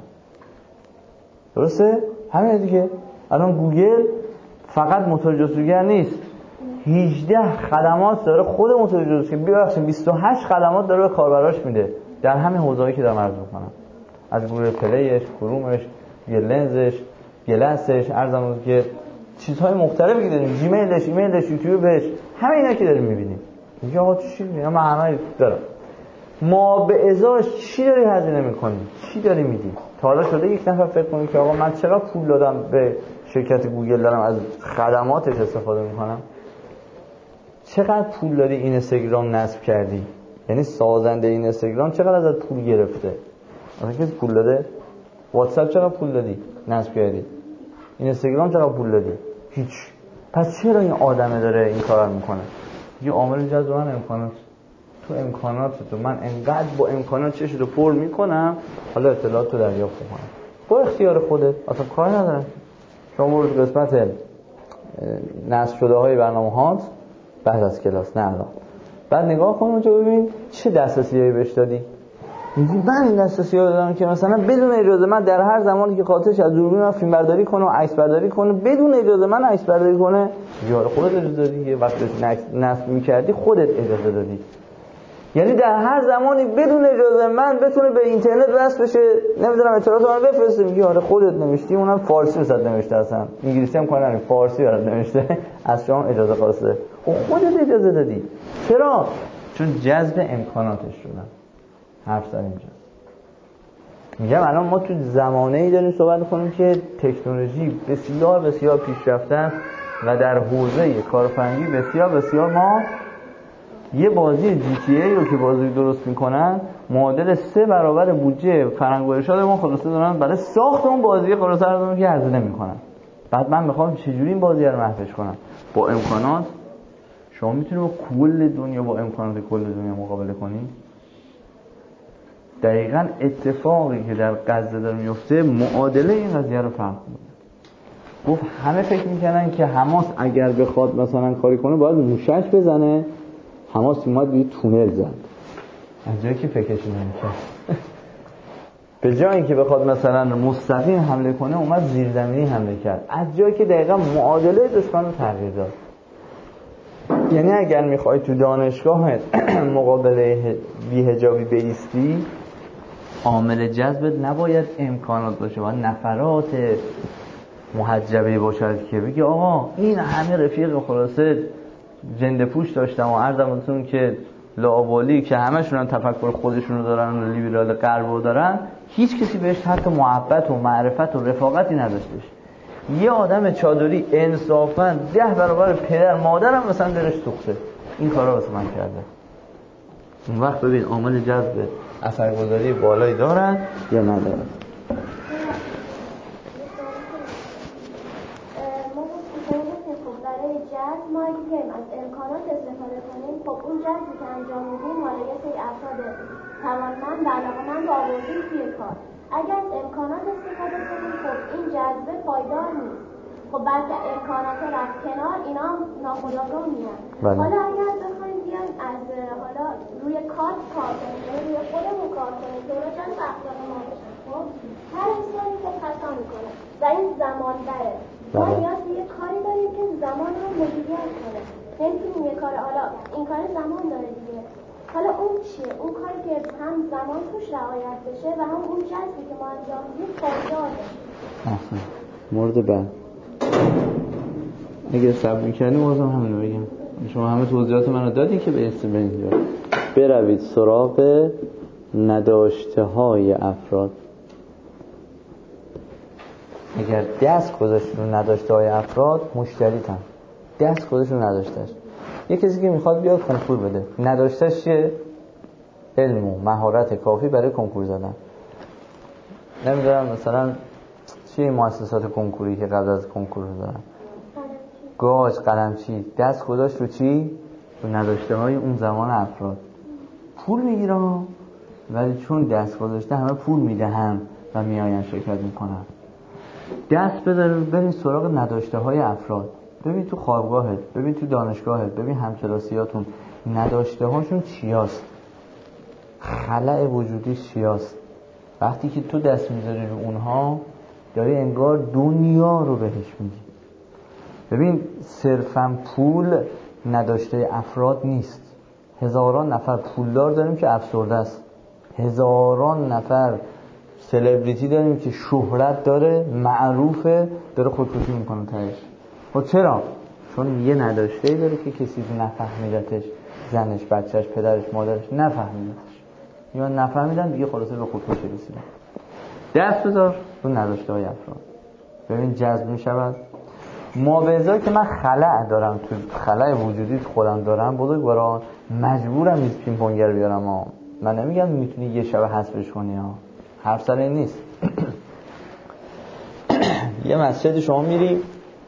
درسته؟ همین دیگه. الان گوگل فقط موتور جستجوگر نیست، هجده خدمات داره، خود موتور جستجوگر ببخشید بیست و هشت خدمات داره به کاربراش میده در همین حوزه‌ای که دارم عرض می‌کنم، از گوگل پلیش، کرومش، یه لنزش، گلسش، عرضم که چیزهای مختلفی که داریم، جیمیلش، ایمیلش، یوتیوبش، همه اینا که داریم می‌بینیم. میگه آقا چی میگم؟ من همه دارم. ما به ازاش چی داری هزینه می‌کنی؟ چی داری میدی؟ تا حالا شده یک نفر فکر کنه که آقا من چرا پول دادم به شرکت گوگل دارم از خدماتش استفاده می‌کنم؟ چقدر پول دادی این اینستاگرام نصب کردی؟ یعنی سازنده این اینستاگرام چقدر ازت پول گرفته؟ اصلا کسی پول داده؟ واتساپ چقدر پول دادی نصب کردی؟ اینستاگرام چقدر پول دادی؟ هیچ. پس چرا این آدمه داره این کارا میکنه؟ یه عامل جذب من امکانات. تو امکانات تو من انقدر با امکانات چشتو پر میکنم، حالا اطلاعات تو دریافت کنم با اختیار خودت، اصلا کار ندارم. شما برو قسمت نصب شده های برنامه‌هات بعد از کلاس، نه الان، بعد نگاه کن اونجا ببین چه دسترسی‌هایی بهش دادی. میگی من این دسترسی‌ها دادم که مثلا بدون اجازه من در هر زمانی که خاطرش از دوربین من فیلم برداری کنه و عکس برداری کنه، بدون اجازه من عکس برداری کنه، یارو خودت اجازه دادی. یه وقتی نصب می‌کردی خودت اجازه دادی، یعنی در هر زمانی بدون اجازه من بتونه به اینترنت وصل بشه، نمیدونم اطلاعات من بفرسته. میگی آره خودت نوشتی، اونم فارسی وسط نوشته، اصلا انگلیسی هم کار نداره، فارسی برات نوشته، از شما اجازه خواسته و خودت اجازه دادی. چرا؟ چون جذب امکاناتش شدن. حرف زدیم اینجا. میگم الان ما تو زمانه‌ای داریم صحبت می‌کنیم که تکنولوژی بسیار بسیار پیشرفته است و در حوزه کارآفرینی بسیار بسیار ما یه بازی جی تی ای رو که بازی درست میکنن معادل سه برابر بودجه فرهنگ و ارشاد ما خلاصه دارن برای ساخت اون بازی خلاصه رو که هزینه میکنن. بعد من میخوام چجوری این بازی رو محوش کنم؟ با امکانات. شما میتونی با کل دنیا با امکانات کل دنیا مقابله کنی؟ دقیقاً اتفاقی که در غزه داره میفته معادله این قضیه رو فرق میکنه. گفت همه فکر میکنن که حماس اگر بخواد مثلا کاری کنه باید موشک بزنه. حماس اومد یه تونل زد از جایی که فکرش نمی‌کرد. به جایی که بخواد مثلا مستقیم حمله کنه اومد زیرزمینی حمله کرد از جایی که دقیقاً معادله دشمن رو تغییر داد. یعنی اگر میخوای تو دانشگاه مقابله بی‌حجابی بایستی، عامل جذبت نباید امکانات باشه، باید نفرات محجبه باشد که بگی آقا این همه رفیق خلاصه جنده پوش داشتم و عرضم بهتون که لاابالی که همشون هم تفکر خودشونو دارن و لیبرال غربو دارن، هیچ کسی بهش حتی محبت و معرفت و رفاقتی نداشتش. یه آدم چادری انصافا ده برابر پدر مادرم مثلا درش سوخته این کارا واسه من کرده. اون وقت ببین عامل جذب اثرگذاری بالایی دارن یا ندارن. ما اگه بیایم از امکانات استفاده کنیم، خب اون جذبی که انجام میدیم مال یه سری افراد توانمند و علاقه‌مند آوردیم توی کار. اگر از امکانات استفاده کنیم، خب این جذبه پایدار نیست. خب بلکه امکانات رفت کنار، اینا ناخودآگاه میان. حالا اگر بخوایم بیایم از حالا روی کار کار کنیم، روی خودمون کار کنیم، که اونا جذب افراد ما بشن. خب هر انسانی که خطا میکنه و این زمان بره، ما نیاز به یه کاری داریم که زمان رو مدیریت کنه. نمیتونیم یه کار، حالا این کار زمان داره دیگه، حالا اون چیه؟ اون کاری که هم زمان توش رعایت بشه و هم اون جذبی که ما انجام میدیم پایدار بشه. مورد بعد اگه صبر می‌کردیم بازم همینو بگم. شما همه توضیحات منو دادین که به اسم به اینجا بروید سراغ نداشته های افراد. اگر دست گذاشت رو نداشته های افراد، مشتریتن. دست گذاشت رو نداشتهش. یه کسی که میخواد بیاد کنکور بده، نداشتهش چیه؟ علم و مهارت کافی برای کنکور زدن. نمیدونم مثلا چیه مؤسسات کنکوری که قبل از کنکور دارن؟ گاج، قلمچی. دست گذاشت رو چی؟ رو نداشته های اون زمان افراد. پول میگیره ولی چون دست گذاشته همه پول میدهن و میآین شرکت میکنن. دست بذار برین سراغ نداشته های افراد. ببین تو خوابگاهت، ببین تو دانشگاهت، ببین همکلاسیاتون نداشته هاشون چیاست، خلأ وجودی چیاست. وقتی که تو دست میذاری رو اونها، داری انگار دنیا رو بهش میدی. ببین صرفا پول نداشته افراد نیست. هزاران نفر پولدار داریم که افسرده است. هزاران نفر سلبریتی داریم که شهرت داره، معروفه، داره خودکشی میکنه تهش. خب چرا؟ چون یه نداشته‌ای داره که کسی نفهمیدتش، زنش، بچهش، پدرش، مادرش نفهمیدتش یا نفهمیدن دیگه خلاصه به خودکشی رسیدن. دست بذار رو نداشته‌های افراد، ببین جذب میشود. موعظه‌ای که من خلأ دارم، تو خلأ وجودی خودم دارم، بزرگواران مجبورم نیست پینگ پونگر بیارم ها. من نمیگم میتونی یه شب حذفش کنی ها، حرف سر این نیست. یه مسجد شما میری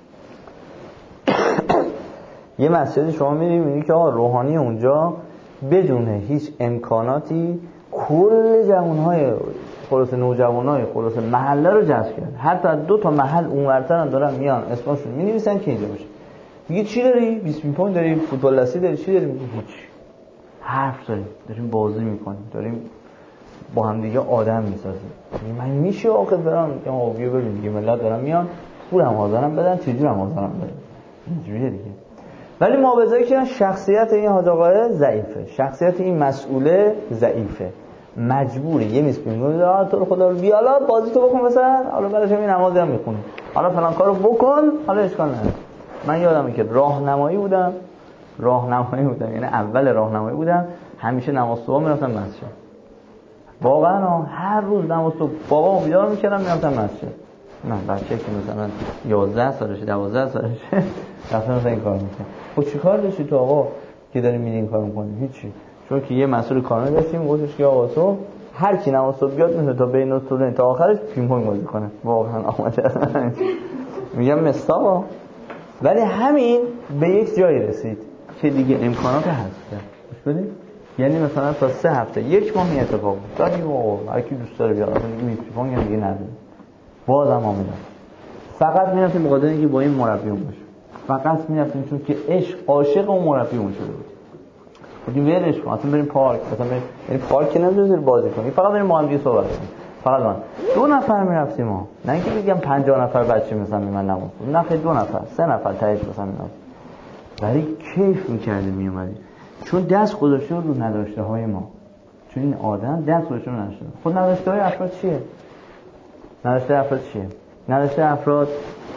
یه مسجد شما میری میبینی که آقا روحانی اونجا بدون هیچ امکاناتی کل جوانهای خلاص نوجوانای خلاص محله رو جذب کرد. حتی دو تا محل اونورتر هم دارن میان اسمشون می‌نویسن که اینجا باشه. میگه چی داری؟ بیست پینگ داری؟ فوتبال دستی داری؟ چی داری؟ میگه هیچ. حرف داریم، داریم بازی میکنیم، داریم با هم دیگه آدم میسازیم. من میشه آخه برام میگم آقا بیا ببین دیگه ملت دارن میان پولم حاضرم بدن، چجوری هم حاضرم بدن. اینجوریه دیگه. ولی موعظه‌ای که شخصیت این حاج آقا ضعیفه، شخصیت این مسئوله ضعیفه، مجبوره یه میز پینگ پونگ بده، تو خدا رو بیالا بازی تو بکن مثلا، حالا بعدش همین نمازی هم میخونی، حالا فلان کارو بکن، حالا اشکال نداره. من یادمه که راهنمایی بودم راهنمایی بودم یعنی اول راهنمایی بودم، همیشه نماز صبح میرفتم مسجد. واقعا هر روز نماز صبح بابامو بیدار میکردم میرفتم مسجد. نه بچه که مثلا یازده سالشه دوازده سالشه رفتم مثلا این کار میکنم. خب چی کار داشتی تو آقا که داری میری این کار میکنی؟ هیچی. چون که یه مسئول کانون داشتیم گفتش که آقا تو هر کی نماز صبح بیاد میتونه تا بین الصبح تا آخرش پینگ پونگ بازی کنه. واقعا آماده میگم مستاقا. ولی همین به یک جایی رسید که دیگه امکانات هست کرد. ببین یعنی مثلا تا سه هفته یک ماه می اتفاق افتاد. آقا هر کی دوست داره بیاد اصلا دیگه پینگ پونگ دیگه نداره. بازم آمدم فقط میرفتیم به خاطر اینکه با این مربیون باشه، فقط میرفتیم چون که عشق عاشق اون مربیون شده بود. خودی ولش کن اصلا بریم پارک، مثلا بریم پارک که نمیذاری بازی کنی، فقط بریم با هم دیگه صحبت کنیم. فقط من دو نفر میرفتیم ما، نه اینکه بگم پنجاه نفر بچه مثلا من نماز نه خیلی دو نفر سه نفر تایید مثلا میاد، ولی کیف می‌کردیم میومدیم چون دست گذاشته رو نداشته های ما. چون این آدم دست گذاشته رو نداشته. خود نداشته های افراد چیه؟ نداشته افراد چیه؟ نداشته افراد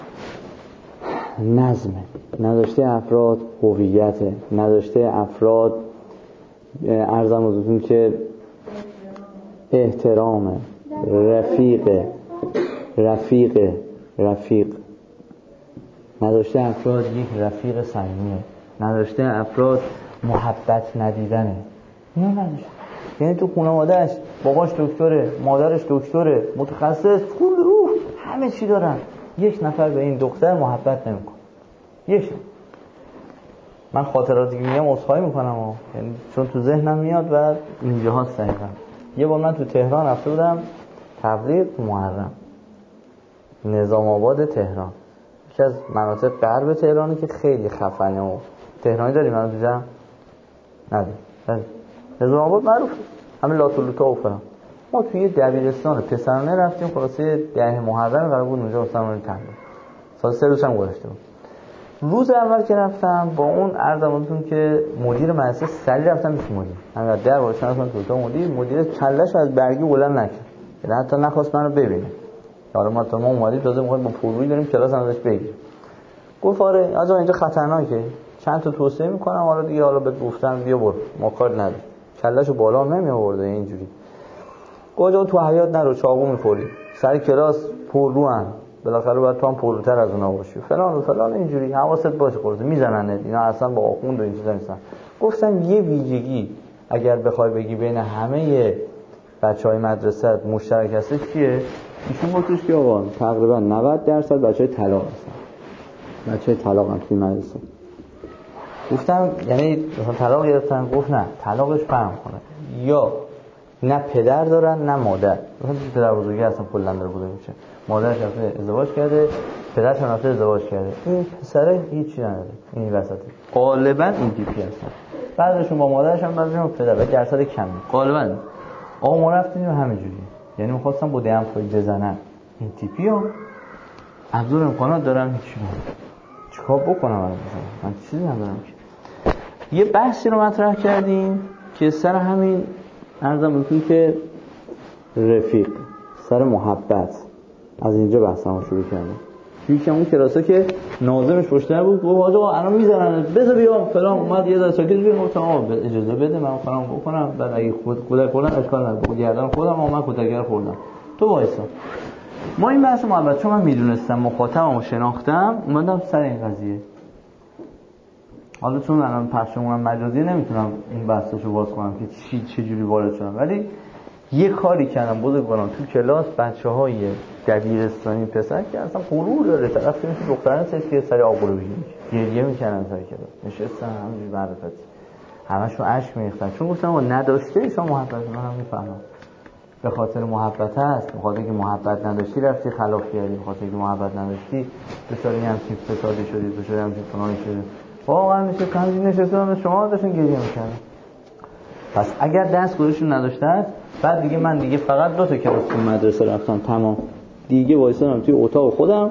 نظمه، نداشته افراد هویته، نداشته افراد ارزم حضورتون که احترامه، رفیقه رفیقه رفیق نداشته افراد یک رفیق صمیمیه، نداشته افراد محبت ندیدنه. اینا نداشت. یعنی تو خانواده‌اش باباش دکتره، مادرش دکتره، متخصص، پول روح، همه چی دارن. یک نفر به این دختر محبت نمیکنه. یک نفر. من خاطراتی که میگم عذرخواهی میکنم و یعنی چون تو ذهنم میاد و اینجاها دقیقاً. یه بار من تو تهران رفته بودم تبلیغ محرم، نظام آباد تهران، یکی از مناطق غرب تهرانی که خیلی خفنه. و تهرانی داریم من تو جمع نداریم. نظام آباد معروفه، همه لاتولوتا و فلان. ما توی دبیرستان پسرانه رفتیم، خلاصه ده محرم قرار بود اونجا مثلا تمرین. سال سه روزم گذشته بود. روز اول که رفتم با اون عرضمتون که مدیر مدرسه سری رفتم پیش مدیر. انقدر در واسه من تو تا مدیر مدیر کلهشو از برگی بلند نکرد. یعنی حتی نخواست منو ببینه. حالا ما تا ما اومدیم تازه می‌خوایم با پروی بریم کلاس ازش بگیریم. گفت آره آقا اینجا خطرناکه. چند تا توصیه میکنم حالا دیگه حالا بهت گفتم بیا برو. ما کار نداریم. کلهشو بالا نمی آورده اینجوری. گفت تو حیاط نرو چاقو می‌خوری. سر کلاس پررو ان. بالاخره باید تو هم پرروتر از اونها باشی فلان و فلان اینجوری. حواست باشه خودت میزننه اینا اصلا با آخوند و این چیزا نیستن. گفتم یه ویژگی اگر بخوای بگی بین همه بچهای مدرسه مشترک هست چیه؟ ایشون گفتش که آقا تقریبا نود درصد بچهای طلاق هستن. بچهای طلاق هم توی مدرسه. گفتم یعنی مثلا طلاق گرفتن؟ گفت نه طلاقش فرق کنه. یا نه پدر دارن نه مادر. مثلا پدر بزرگی اصلا کلا داره بوده میشه. مادرش رفته ازدواج کرده، پدرش هم رفته ازدواج کرده. این پسره هیچی نداره. این وسطه. غالبا این تیپی هستن. بعضیشون با مادرش هم بعضیشون با پدر، ولی درصد کمی. غالبا آقا ما رفتیم همینجوری. یعنی می‌خواستم با دم پای بزنن. این تیپی‌ها ابزار امکانات دارن هیچی نداره. چیکار بکنم الان مثلا؟ من چیزی ندارم که. یه بحثی رو مطرح کردیم که سر همین عرضم بکنم که رفیق سر محبت از اینجا بحثمو شروع کردم. یکی اون کلاسه که ناظمش پشتر بود گفت آقا الان میذارن بذار بیام فلان اومد یه ذره ساکت بگم گفتم آقا اجازه بده من کارم بکنم بعد اگه خود کودک خوردم اشکال نداره با گردن خودم اومد کودکگر خوردم تو وایسا. ما این بحث محبت چون من میدونستم مخاطبمو شناختم اومدم سر این قضیه. حالا چون الان پخشمون مجازی نمیتونم این بحثشو باز کنم که چی چه جوری وارد شدم ولی یه کاری کردم بزرگواران تو کلاس بچه‌های دبیرستانی پسر که اصلا غرور داره طرف میشه دختران سه که سری آقلو بگیره گریه میکنن سر کلاس نشستن همینجوری معرفتی همشون اشک میریختن چون گفتم آقا نداشته ایشون محبت من هم میفهمم به خاطر محبت هست به خاطر که محبت نداشتی رفتی خلاف کردی به خاطر که محبت نداشتی بساری هم چیز فسادی شدی تو شدی هم چیز فلانی شدی واقعا میشه کمی نشستن شما داشتن گریه میکنن. پس اگر دست گذاشتون نداشتن بعد دیگه من دیگه فقط دو تا کلاس تو مدرسه رفتم تمام دیگه وایسادم توی اتاق خودم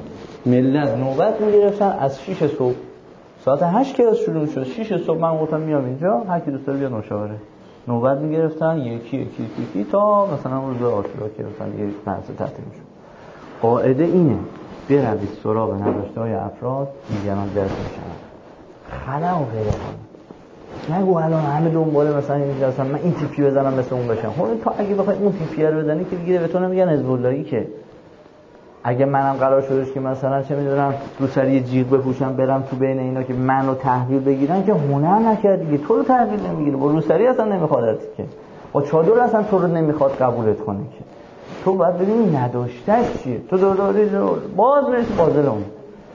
ملت نوبت میگرفتن از شش صبح ساعت هشت کلاس شروع شد شش صبح من گفتم میام اینجا هر کی دوست داره بیاد مشاوره نوبت میگرفتن یکی یکی یکی تا مثلا روز آشورا گرفتن یه مدرسه تعطیل میشد. قاعده اینه بروید سراغ نداشته‌های افراد دیگران درس میشن خلا و پیدا کنید نگو الان همه دنباله مثلا اینجا اصلا من این تیپی بزنم مثل اون بشم خب تا اگه بخوای اون تیپی رو بزنی که دیگه به تو نمیگن حزب اللهی که اگه منم قرار شدش که مثلا چه میدونم رو سری جیغ بپوشم برم تو بین اینا که منو تحویل بگیرن که هنر نکرد دیگه تو رو تحویل نمیگیره با روسری اصلا نمیخوادت که با چادر اصلا تو رو نمیخواد قبولت کنه که تو باید ببینی نداشتش چیه تو دور دوری باز برسی بازل اون.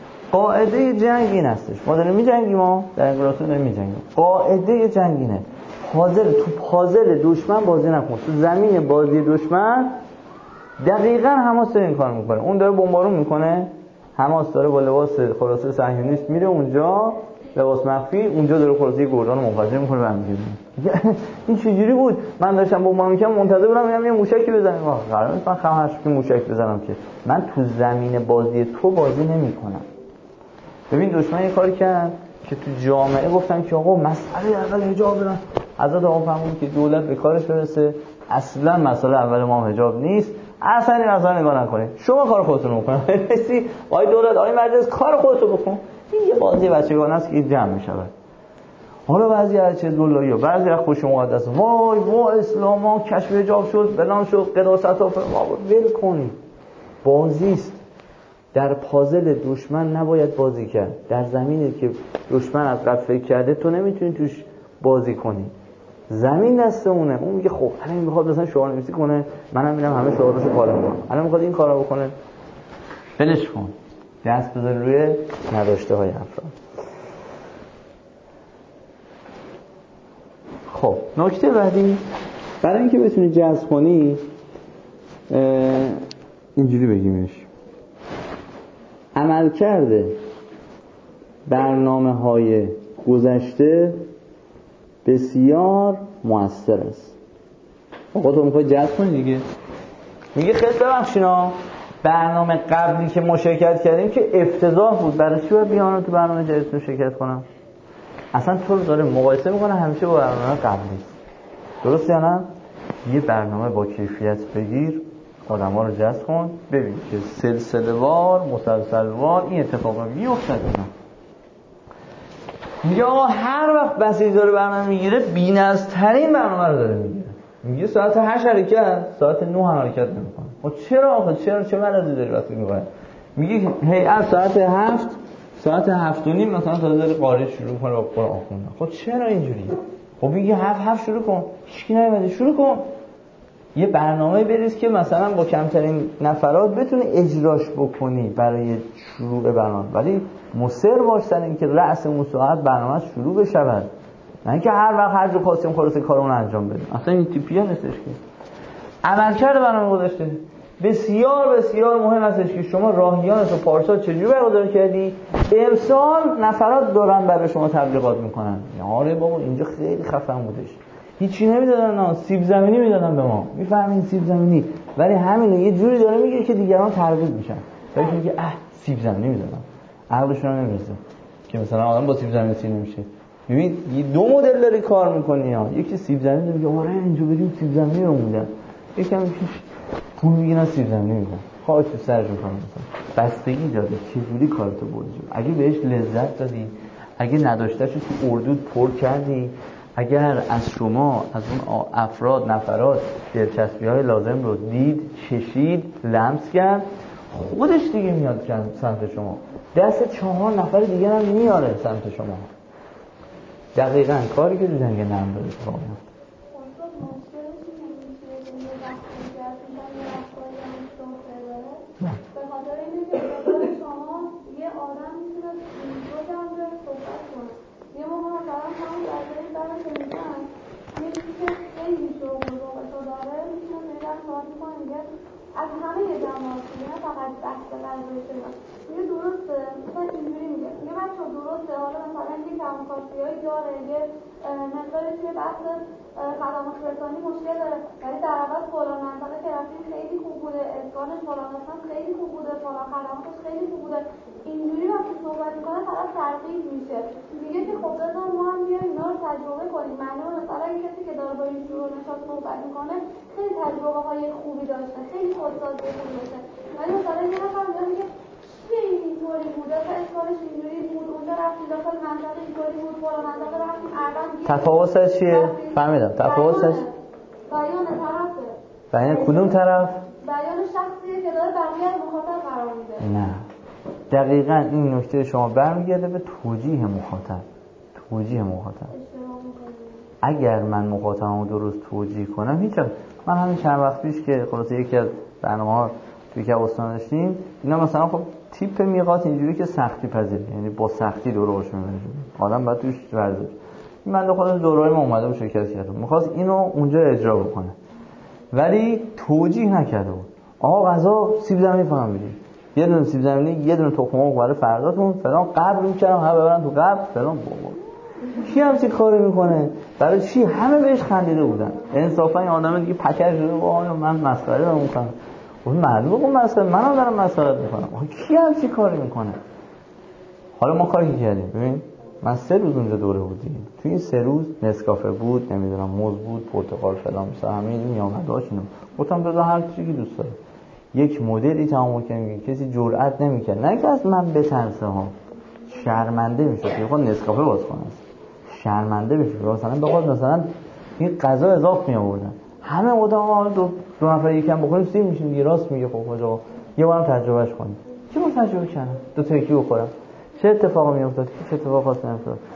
قاعده جنگ این هستش ما داریم می‌جنگیم ما در انقلاب داریم می‌جنگیم قاعده جنگ اینه حاضر تو پازل دشمن بازی نکن تو زمین بازی دشمن دقیقاً حماس این کار میکنه اون داره بمبارون میکنه حماس داره با لباس خلاصه صهیونیست میره اونجا لباس مخفی اونجا داره خلاصه گردان منفجر میکنه برمیگرده این چجوری بود من داشتم بمبارون میکردم منتظر بودم میگم یه موشکی بزنم آخه قرار نیست من خواهم که موشک بزنم که من تو زمین بازی تو بازی نمیکنم. ببین دشمن یه کاری کرد که تو جامعه گفتن که آقا مسئله اول حجاب بدن حضرت آقا فرمود که دولت به کارش برسه اصلا مسئله اول ما حجاب نیست اصلا این مسئله نگاه نکنید شما کار خودتون رو بکنید رسی آی دولت آی مجلس کار خودتون بکن این یه بازی بچگانه است که جمع میشود. حالا بعضی از چیز دولایی و بعضی از خوش مقدس وای وای اسلام ها کشف حجاب شد بلان شد قداست ها ول کنید بازی است. در پازل دشمن نباید بازی کرد در زمینی که دشمن از قبل فکر کرده تو نمیتونی توش بازی کنی زمین دستمونه. اون میگه خب الان میخواد مثلا شعار نویسی کنه، منم میرم همه شعاراشو پاره میکنم، الان میخواد این کارو بکنه، ولش کن، دست بذار روی نداشته های افراد. خب نکته بعدی، برای اینکه بتونی جذب کنی اینجوری بگیمش، عمل کرده برنامه های گذشته بسیار مؤثر است. آقا تو میخوای جذب کنی دیگه، میگه خیلی ببخشینا برنامه قبلی که ما شرکت کردیم که افتضاح بود، برای چی باید بیان تو برنامه جدیدتون شرکت کنم؟ اصلا تو رو داره مقایسه میکنه همیشه با برنامه قبلی. درست یا نه؟ یه برنامه با کیفیت بگیر، آدم‌ها رو جذب کن، ببین که سلسله وار مسلسل وار این اتفاقا میفته. میگه آقا هر وقت بسیج داره برنامه میگیره بی‌نظم‌ترین برنامه رو داره میگیره. میگه ساعت هشت حرکت، ساعت نه حرکت نمیکنه. خب چرا آخه چرا چه مرضی داری وقتی میگه؟ میگه هیئت ساعت هفت، ساعت هفت و نیم مثلا تازه داره قاری شروع کنه با قرآن خوندن. خب چرا اینجوریه؟ خب میگه هفت هفت شروع کن، هیچکی نمیاد، شروع کن. یه برنامه بریز که مثلا با کمترین نفرات بتونی اجراش بکنی برای شروع برنامه، ولی مصر باش سر اینکه رأس اون ساعت برنامه شروع بشه، نه اینکه هر وقت هر جو خواستیم خلاص کارمون انجام بدیم. اصلا این تیپیه نیستش که عملکرد برنامه گذاشته. بسیار بسیار مهم هستش که شما راهیانت و پارسال چجوری برگزار کردی. امسال نفرات دارن برای شما تبلیغات میکنن، آره بابا اینجا خیلی خفن بودش، هیچی نمیدادن، نه سیب زمینی میدادن به ما، میفهمین سیب زمینی، ولی همینو یه جوری داره میگه که دیگران ترغیب میشن. ولی میگه اه سیب زمینی میدادن، عقلشون نمیرسه که مثلا آدم با سیب زمینی سیر نمیشه. ببین یه دو مدل داری کار میکنی ها، یکی سیب زمینی میگه آره اینجا بریم سیب زمینی رو میدن، یکم پول میگیرن سیب زمینی میدن، خاک تو سرشون کنن. مثلا بستگی داره چه جوری کارتو بردی. اگه بهش لذت دادی، اگه نداشتهش تو اردود پر کردی، اگر از شما از اون افراد نفرات دلچسبی‌های لازم رو دید، چشید، لمس کرد، خودش دیگه میاد سمت شما، دست چهار نفر دیگه هم میاره سمت شما. دقیقاً کاری که تو جنگ نرم داره اتفاق میفته. به خاطر اینه که به شما یه آدم میتونه دو جنبه صحبت کنه. یه موقع مثلا همون درجه برای که میگن یه چیزی که خیلی شغل و ذوقشو داره میتونه میگن صحبت میکنه، میگه از همه یه جنبه هاست، نه فقط بحث غذایی شده. میگه درسته، مثلا اینجوری میگه میگه بچه درسته، حالا مثلا یه کمکاسیهایی داره، یه مقداری توی بحث خدمات رسانی مشکل داره، ولی در عوض فلان منطقه که رفتیم خیلی خوب بوده، اسکانش فلان قسمت خیلی خوب بوده، فلان خدماتش خیلی خوب بوده. اینجوری وقتی صحبت میکنه طرف ترغیب میشه، میگه که خب بذار ما هم بیایم اینا رو تجربه کنیم. معلومه مثلا این کسی که داره با این شروع نشاط صحبت میکنه خیلی تجربه های خوبی داشته، خیلی خودسازی خوبی داشته، ولی مثلا یه نفر میاد میگه اینطوری بوده، اسکانش اینجوری بود، اونجا رفتیم داخل منطقه اینطوری بود، فلان منطقه رفتیم اردن. تفاوتش چیه؟ فهمیدم. تفاوتش بیان طرفه. بیان کدوم طرف؟ بیان شخصیه که داره بقیه رو مخاطب قرار میده. نه. دقیقاً این نکته شما برمیگرده به توجیه مخاطب. توجیه مخاطب. اگر من مخاطبمو درست توجیه کنم، هیچ من همین چند وقت پیش که خلاص یکی از برنامه‌ها توی که استان داشتیم، اینا مثلا خب تیپ میقات اینجوری که سختی پذیره، یعنی با سختی دوره باش میبره آدم بعد توش ورزش. این بنده خدا دوره‌های ما اومده بود شرکت کرد، می‌خواست اینو اونجا اجرا بکنه ولی توجیه نکرده بود. آقا غذا سیب زمینی فهم بدید، یه دونه سیب زمینی، یه دونه تخم مرغ برای فرداتون فلان، قبر می‌کردم همه ببرن تو قبر فلان. بابا کی همچین کاری میکنه؟ برای چی؟ همه بهش خندیده بودن. انصافا این آدم دیگه پکر شده و آیا من مسخره دارم میکنم. اون معلومه اون مسخره، منم دارم مسخره میکنم. کی همچین کاری میکنه؟ حالا ما کاری کردیم. ببین من سه روز اونجا دوره بودیم، تو این سه روز نسکافه بود، نمیدونم موز بود، پرتقال فلان، مثلا همه این میامداش اینو گفتم بذار هر چیزی که دوست داره. یک مدلی تمام کنیم که کسی جرئت نمیکنه، نه که از من بترسه ها، شرمنده میشه که خود نسکافه باز کنه، شرمنده میشه مثلا بخواد مثلا این غذا اضافه می آوردن، همه آدم‌ها دو دو نفر یکم بخوریم سیر میشیم دیگه. راست میگه. خب آقا یه بارم تجربهش کنیم. چی ما تجربه کردم؟ دو تا یکی بخورم چه اتفاقی میافتاد؟ چه اتفاقی خاصی نمیافتاد.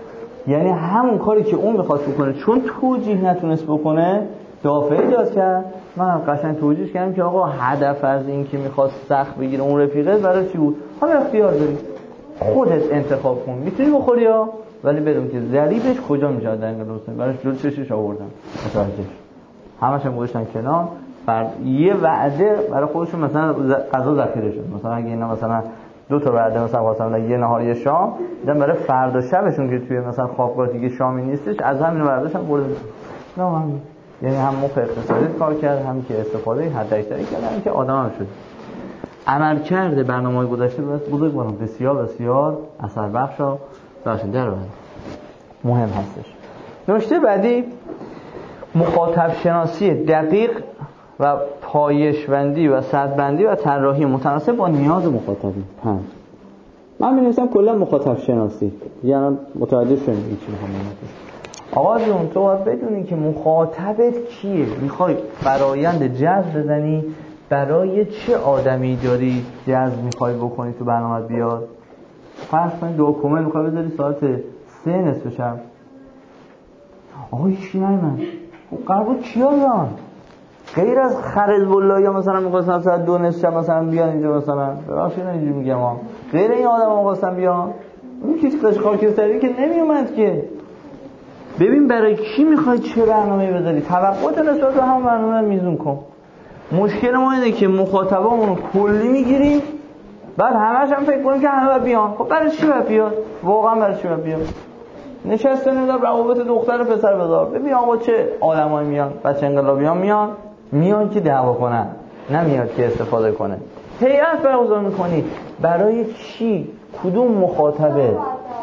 یعنی همون کاری که اون میخواست بکنه چون توجیه نتونست بکنه دافعه ایجاد کرد. من قشنگ توجیه کردم که آقا هدف از این که میخواست سخت بگیره اون رفیقه برای چی بود؟ حالا اختیار داری خودت انتخاب کن، میتونی بخوری ها، ولی بدون که ضریبش کجا میشه در انقلاب اسلامی براش جلو چشش آوردن متوجه همش هم گذاشتن کنار. فرد یه وعده برای خودشون مثلا غذا ذخیره شد، مثلا اگه اینا مثلا دو تا وعده مثلا واسه یه نهار یه شام دیدن برای فردا شبشون که توی مثلا خوابگاه دیگه شامی نیستش از همین ورداشون برده. نه همین یعنی هم موقع اقتصادی کار کرد، هم که استفاده حد اکثری کرد، هم که آدم هم شد. عمل کرده برنامه‌های گذشته بزرگ بانم بسیار بسیار اثر بخش و بخشنده رو مهم هستش. نکته بعدی مخاطب شناسی دقیق و پایش‌بندی و سدبندی و طراحی متناسب با نیاز مخاطبین. پنج من می‌نویسم کلا مخاطب شناسی، یعنی متوجه شدید چی می‌خوام بگم. آقا جون تو باید بدونی که مخاطبت کیه، میخوای فرایند جذب بزنی، برای چه آدمی داری جذب میخوای بکنی تو برنامه بیاد. فرض کنید داکومنت میخوای بذاری ساعت سه نصف شب، آقا هیچی نمیمن قرار بود کیا بیان غیر از خرز والله یا مثلا میخواستن ساعت دو نصف شب مثلا بیان اینجا، مثلا ببخشید اینجوری میگم ها، غیر این آدم ها میخواستن بیان اون کیچ قش خاکستری که نمیومد که. ببین برای کی میخوای چه برنامه‌ای بذاری، توقعات نسبت به هم برنامه رو میزون کن. مشکل ما اینه که مخاطبامون رو کلی میگیریم بعد همش هم فکر کنیم که همه باید بیان. خب برای چی باید بیاد؟ واقعا برای چی باید بیاد؟ نشسته نمیدار روابط دختر پسر بذار ببین آقا چه آدمایی میان، بچه انقلابیان میان میان که دعوا کنن، نمیاد که استفاده کنه. هیئت برگزار میکنی برای چی؟ کدوم مخاطبه؟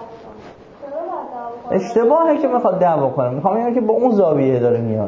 اشتباهه که میخواد دعوا کنه، میخوام بگم که با اون زاویه داره میاد.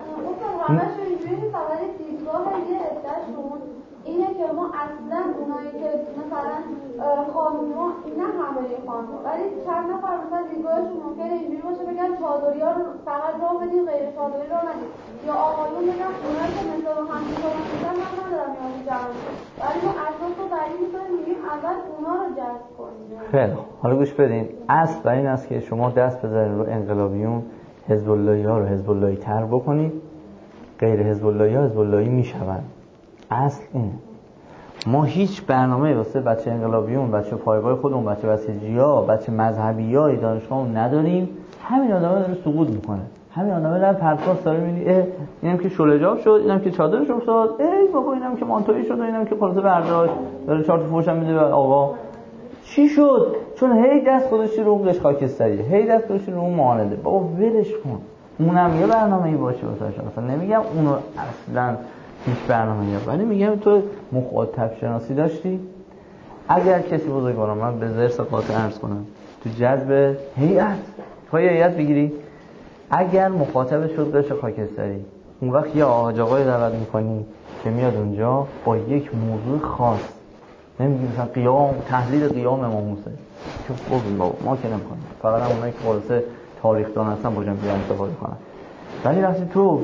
اینه که ما اصلا اونایی که مثلا خانوما اینا همه خانوما ولی چند نفر مثلا دیدگاهشون ممکنه اینجوری باشه بگن چادری‌ها رو فقط راه بدین غیر چادری راه ندید، یا آقایون بگن اونایی که مثلا هم می‌کنن میگن من ندارم یا جمع، ولی ما اساس رو بر این می‌ذاریم میگیم اول اونا رو جذب کنیم. خیلی حالا گوش بدین، اصل بر این است که شما دست بزنید رو انقلابیون، حزب اللهی‌ها رو حزب اللهی تر بکنید، غیر حزب اللهی‌ها حزب اللهی میشوند. اصل اینه. ما هیچ برنامه واسه بچه انقلابیون، بچه پایگاه خودمون، بچه بسیجی‌ها، بچه مذهبی‌های دانشگاهمون نداریم. همین آدم‌ها داره سقوط میکنه، همین آدم‌ها در پرتگاه داره می‌بینی اه اینم که شلجاب شد، اینم که چادرش افتاد، ای بابا اینم که مانتویی شد، اینم که خلاصه برداشت داره چهار تا فوش هم میده به آقا. چی شد؟ چون هی دست خودش رو اون قش خاکستریه، هی دست خودش رو اون معانده. بابا ولش کن، اونم یه برنامه‌ای باشه واسه مثلا. نمیگم اونو اصلاً هیچ برنامه‌ای، ولی میگم تو مخاطب شناسی داشتی. اگر کسی بزرگوارم من به ذرس قاطع عرض کنم تو جذب هیئت پای هیئت بگیری، اگر مخاطب شد قش خاکستری، اون وقت یه آقای آقای دعوت می‌کنی که میاد اونجا با یک موضوع خاص، نمیگیم مثلا قیام تحلیل قیام امام موسی که خب بابا ما که نمی‌کنیم، فقط هم اونایی که خلاصه تاریخ دان هستن باجن بیان استفاده کنن. ولی وقتی تو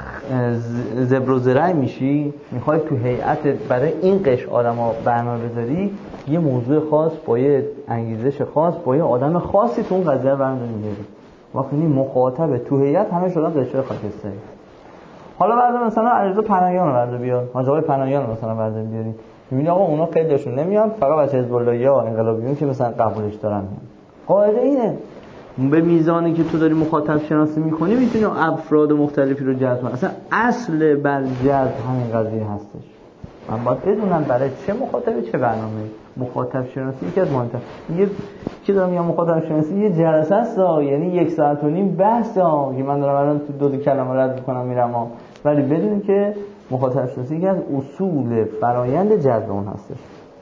زبر و زرع میشی میخوای تو هیئت برای این قش آدم‌ها برنامه بذاری، یه موضوع خاص با یه انگیزش خاص با یه آدم خاصی تو اون قضیه برنامه میذاری. وقتی مخاطب تو هیئت همه شدن قشر خاکستری. حالا بعد مثلا علیرضا پناهیان رو برد بیار، حاج آقای پناهیان رو مثلا برد بیاری، میبینی آقا اونا خیلیشون نمیان، فقط بچه حزب الله یا انقلابیون که مثلا قبولش دارن میان. قاعده اینه به میزانی که تو داری مخاطب شناسی میکنی میتونی افراد مختلفی رو جذب کنی. اصلا اصل بر جذب همین قضیه هستش. من باید بدونم برای چه مخاطبی چه برنامه‌ای. مخاطب شناسی یکی از مهم‌ترین یه چی دارم میگم، مخاطب شناسی یه جلسه است، یعنی یک ساعت و نیم بحث ها که من دارم الان تو دو تا کلمه رد میکنم میرم ها. ولی بدونید که مخاطب شناسی یکی از اصول فرایند جذب اون هستش.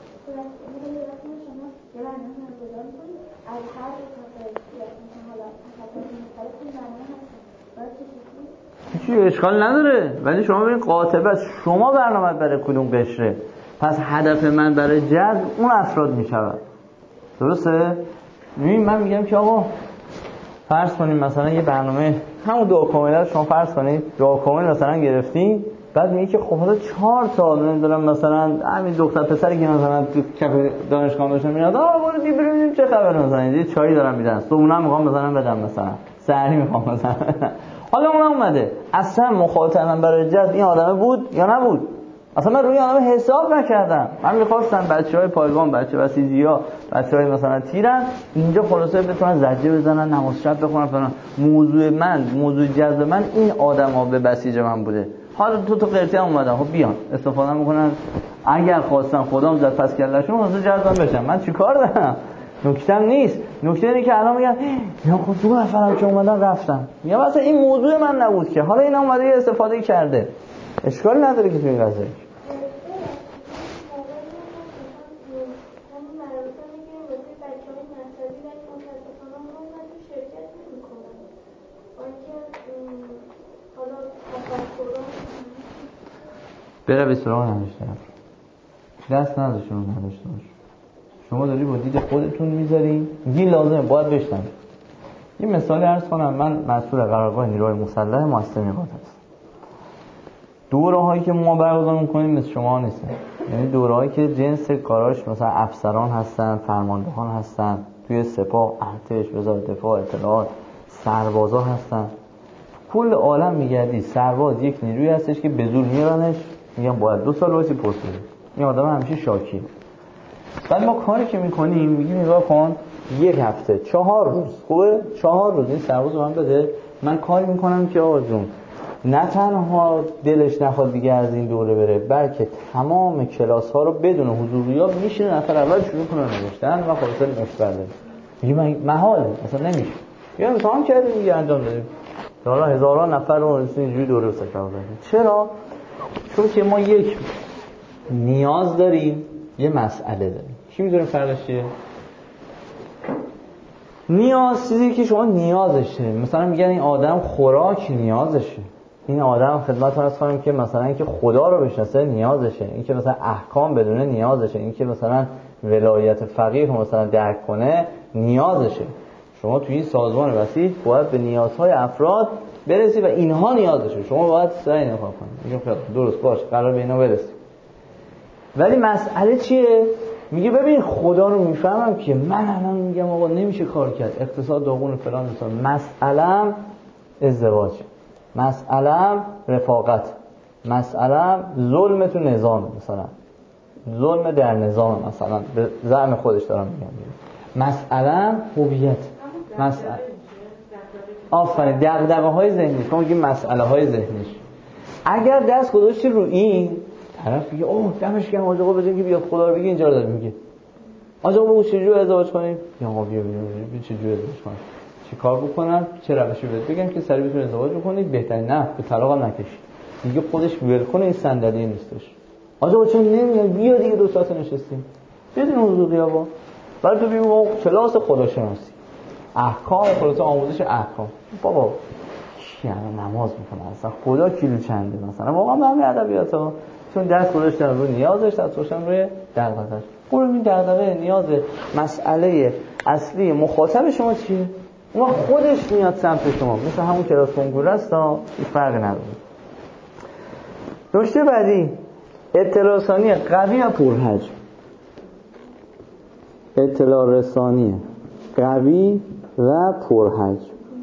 هیچی اشکال نداره، ولی شما ببین قاطبه شما برنامه برای کدوم قشره، پس هدف من برای جذب اون افراد میشود. درسته؟ ببین من میگم که آقا فرض کنیم مثلا یه برنامه همون دو کامل شما فرض کنید دو کامل مثلا گرفتین، بعد میگه که خب حالا چهار تا نمیدونم مثلا همین دختر پسری که مثلا تو کف دانشگاه بهشون میاد آ برو بی ببینیم چه خبره، مثلا یه چایی دارن میدن، صبحونه میخوام مثلا بدم، مثلا سحری میخوام مثلا حالا اون اومده اصلا مخاطبم برای جذب این آدمه بود یا نبود؟ اصلا من روی آدم حساب نکردم. من میخواستم بچهای پایگان، بچه بسیجی‌ها، بچهای مثلا تیرن اینجا خلاصه بتونن زجه بزنن، نماز شب بخونن فلان. موضوع من، موضوع جذب من این آدما به بسیج من بوده. حالا تو تو قرتی هم اومدن، خب بیان استفاده میکنن، اگر خواستن خودم زد پس کلهشون واسه جذب بشم، من چیکار دارم؟ نکتم نیست. نکته اینه که الان میگن یا خب دو نفرم که اومدن رفتم، میگم مثلا این موضوع من نبود که، حالا اینا اومده استفاده کرده، اشکالی نداره که تو این قضیه. بره به سراغ نوشته دست نداشتون نداشته باش. شما داری با دید خودتون میذاری میگی لازمه باید بشنم. یه مثالی عرض کنم. من مسئول قرارگاه نیروهای مسلح مؤسسه میقات هستم. دوره هایی که ما برگزار میکنیم مثل شما نیستن، یعنی دوره هایی که جنس کاراش مثلا افسران هستن، فرماندهان هستن، توی سپاه، ارتش، وزارت دفاع، اطلاعات، سربازا هستن. کل عالم میگردی سرباز یک نیروی هستش که به زور میارنش، میگم باید دو سال واسه پست بده، این آدم همیشه شاکی. بعد ما کاری که میکنیم میگیم نگاه کن یک هفته چهار روز خوبه، چهار روز این سرباز رو من بده، من کاری میکنم که آقا جون نه تنها دلش نخواد دیگه از این دوره بره، بلکه تمام کلاس ها رو بدون حضوریاب میشینه نفر اول شروع کنه نوشتن و خلاصه نوشت برده. میگه محاله اصلا نمیشه، یا امتحان کردیم دیگه انجام دادیم، حالا هزاران نفر رو اینجوری دوره سکر دادیم. چرا؟ چون که ما یک نیاز داریم، یه مسئله داریم. کی میدونه فرقش چیه؟ نیاز چیزی که شما نیازشه، مثلا میگن این آدم خوراک نیازشه، این آدم خدمتتون عرض کنم که مثلا اینکه خدا رو بشناسه نیازشه، اینکه مثلا احکام بدونه نیازشه، اینکه مثلا ولایت فقیه رو مثلا درک کنه نیازشه. شما توی این سازمان وسیع باید به نیازهای افراد برسی و اینها نیازشه، شما باید سعی نکنید. میگم خیلی درست باشه، قرار به اینا برسی. ولی مسئله چیه؟ میگه ببین خدا رو میفهمم که من الان میگم آقا نمیشه کار کرد، اقتصاد داغون فلان مثلا، مسئله‌ام ازدواج، مسئله‌ام رفاقت، مسئله‌ام ظلم تو نظام، مثلا ظلم در نظام، مثلا به زعم خودش دارم میگم، مسئله‌ام هویت، مسئله آفرین دغدغه‌های ذهنی، شما میگید مسئله‌های ذهنیش. اگر دست گذاشتی رو این طرف میگه اوه دمش گرم آقا بزن که بیاد خدا رو بگی، اینجا رو داره میگه آقا بگو چجوری ازدواج کنیم، یا آقا بیا ببین چجوری ازدواج کنیم، چی کار بکنم، چه روشی بهت بگم که سری بتونی ازدواج بکنید، بهترین نه به طلاق هم نکشید. دیگه خودش ول کنه این صندلی نیستش. آقا چون نمیاد بیا دیگه دو ساعت نشستیم بدون حضور غیابا، بعد تو ببین کلاس خداشناسی، احکام، خلاص آموزش احکام. بابا کی الان نماز میکنه اصلا خدا کیلو چنده مثلا، واقعا به همین ادبیاتا، چون دست گذاشتن رو نیازش، دست گذاشتن روی دغدغه‌اش. برو این دغدغه نیاز مسئله اصلی مخاطب شما چیه؟ اون خودش میاد سمت شما، مثل همون کلاس کنکور است، این فرق نداره. نکته بعدی اطلاع رسانی قوی و پرحجم. اطلاع رسانی قوی و پرحجم.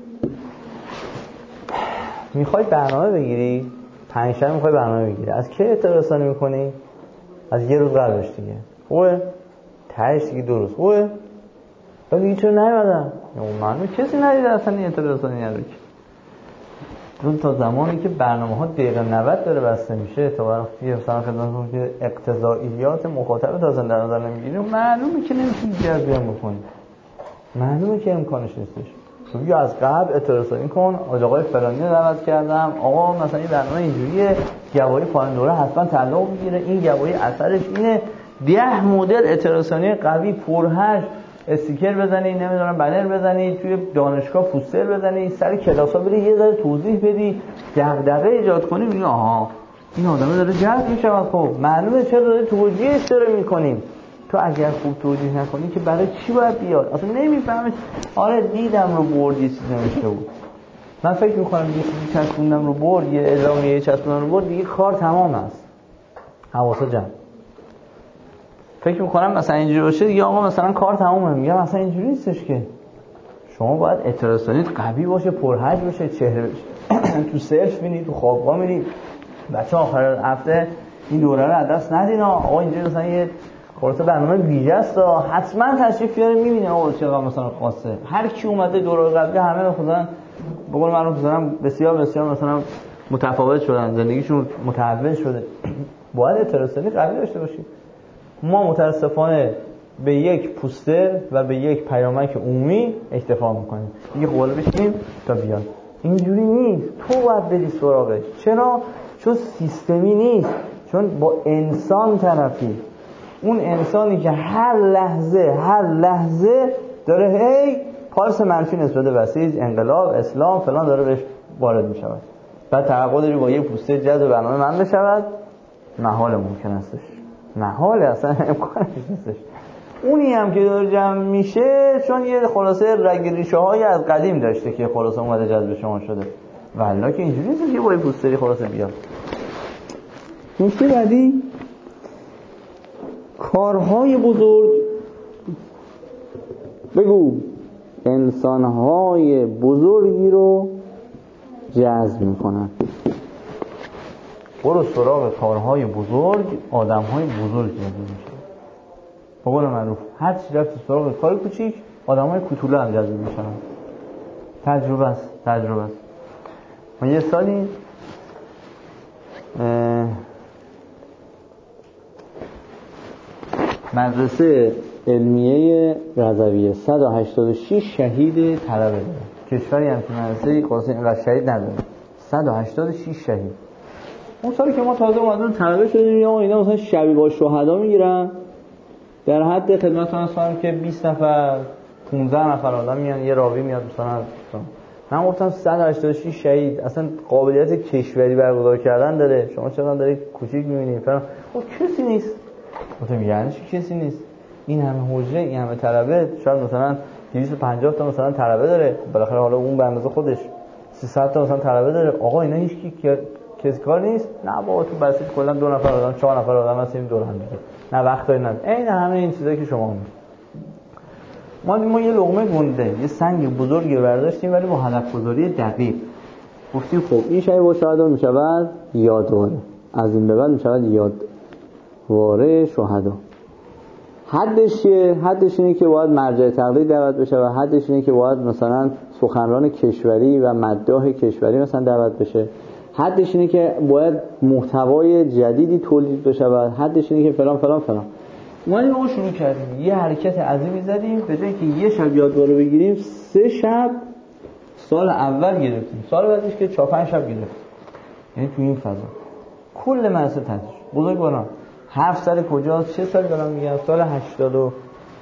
میخوای برنامه بگیری، پنجشنبه میخوای برنامه بگیری، از کی اطلاع رسانی میکنی؟ از یه روز قبلش دیگه. خوبه؟ تهش دیگه دو روز. خوبه؟ ولی این چرا نیومدن؟ من کسی ندیده اصلا این اطلاع رسانی نداره. چون تا زمانی که برنامه‌ها دقیقه نود داره بسته میشه، تا وقتی مثلا خدمتتون که اقتضاییات مخاطب تازه در نظر نمیگیریم، معلومه که نمیتونی جذب بکنی. معلومه که امکانش نیستش. تو بیا از قبل اطلاع رسانی کن، آقای فلانی رو دعوت کردم، آقا مثلا این برنامه اینجوریه، گواهی پایان دوره حتما تعلق میگیره، این گواهی اثرش اینه. ده مدل اطلاع رسانی قوی پرحجم، استیکر بزنی، نمیدونم بنر بزنی، توی دانشگاه پوستر بزنی، سر کلاس‌ها بری یه ذره توضیح بدی، دغدغه ایجاد کنی، میگه آها این آدم داره جذب میشه. خب معلومه چرا داره توجیهش داره میکنیم. تو اگر خوب توجیه نکنی که برای چی باید بیاد اصلا نمیفهمه. آره دیدم رو بورد یه چیز نوشته بود، من فکر میکنم یه چیزی چسبوندم رو برد، یه ادامه یه چسبوندم رو برد، دیگه کار تمام است. حواسا جمع. فکر میکنم مثلا اینجوری باشه دیگه آقا مثلا کار تمومه. میگم مثلا اینجوری نیستش که شما باید اعتراضات قوی باشه، پرحج باشه، چهره تو سلف بینید، تو خوابگاه میرید، بچه آخر هفته این دوره رو از دست ندین. آقا اینجوری مثلا یه خلاصه برنامه ویژه است، حتما تشریف بیارید میبینید آقا چقدر مثلا خاصه. هر کی اومده دوره قبلی همه مثلا به قول معروف مثلا بسیار بسیار مثلا متفاوت شدن، زندگیشون متحول شده. باید اعتراضات قوی داشته باشید. ما متاسفانه به یک پوستر و به یک پیامک عمومی اکتفا میکنیم. دیگه قول بشیم تا بیاد. اینجوری نیست. تو باید بری سراغش. چرا؟ چون سیستمی نیست. چون با انسان طرفی. اون انسانی که هر لحظه هر لحظه داره هی پالس منفی نسبت به بسیج، انقلاب، اسلام فلان داره بهش وارد میشود. بعد توقع داری با یه پوستر جذب برنامه من بشود؟ محال ممکن استش. محال اصلا امکانش نیستش. اونی هم که داره جمع میشه چون یه خلاصه رگ ریشه های از قدیم داشته که خلاصه اومده جذب شما شده. والله که اینجوری نیست که با یه پوستری خلاصه بیاد. نکته بعدی کارهای بزرگ. بگو انسانهای بزرگی رو جذب میکنن. برو سراغ کارهای بزرگ، آدمهای بزرگ جذب میشن. به قول معروف هر چی رفت سراغ کار کوچیک، آدمهای کوچولو هم جذب میشن. تجربه است، تجربه است. من یه سالی مدرسه علمیه رضویه صد و هشتاد و شش شهید طلبه داره. کشوری هم که مدرسه خاصی اینقدر شهید نداره. صد و هشتاد و شش شهید. اون سالی که ما تازه اومدیم طلبه شدیم، یا اینا مثلا شبی با شهدا میگیرن، در حد خدمتتون هستم که بیست نفر پانزده نفر آدم میان، یه راوی میاد مثلا. من گفتم صد و هشتاد و شش شهید اصلا قابلیت کشوری برگزار کردن داره، شما چقدر دارید کوچیک میبینید فلان. خب کسی نیست. گفتم یعنی چی کسی نیست؟ این همه حجره، این همه طلبه، شاید مثلا دویست و پنجاه تا مثلا طلبه داره، بالاخره حالا اون به اندازه خودش سیصد تا مثلا طلبه داره. آقا اینا هیچ کی کسی کار نیست؟ نه بابا تو بسیط کلا دو نفر آدم چهار نفر آدم هستیم دور هم دیگه، نه وقت داریم، نه عین همه این چیزایی که شما میگید. ما ما یه لقمه گنده، یه سنگ بزرگی برداشتیم ولی با هدف گذاری دقیق گفتیم خب این شای با شهدا میشود یادواره، از این به بعد میشود یادواره شهدا. حدش چیه؟ حدش اینه که باید مرجع تقلید دعوت بشه و حدش اینه که باید مثلا سخنران کشوری و مداح کشوری مثلا دعوت بشه. حدش اینه که باید محتوای جدیدی تولید بشه و حدش اینه که فلان فلان فلان. ما اینو شروع کردیم، یه حرکت عظیمی زدیم، به جای که یه شب یادواره بگیریم سه شب سال اول گرفتیم، سال بعدش که چهار پنج شب گرفتیم. یعنی تو این فضا کل مدرسه تدریس بزرگواران. هفت سال کجاست؟ چه سال دارم میگم؟ سال هشتاد و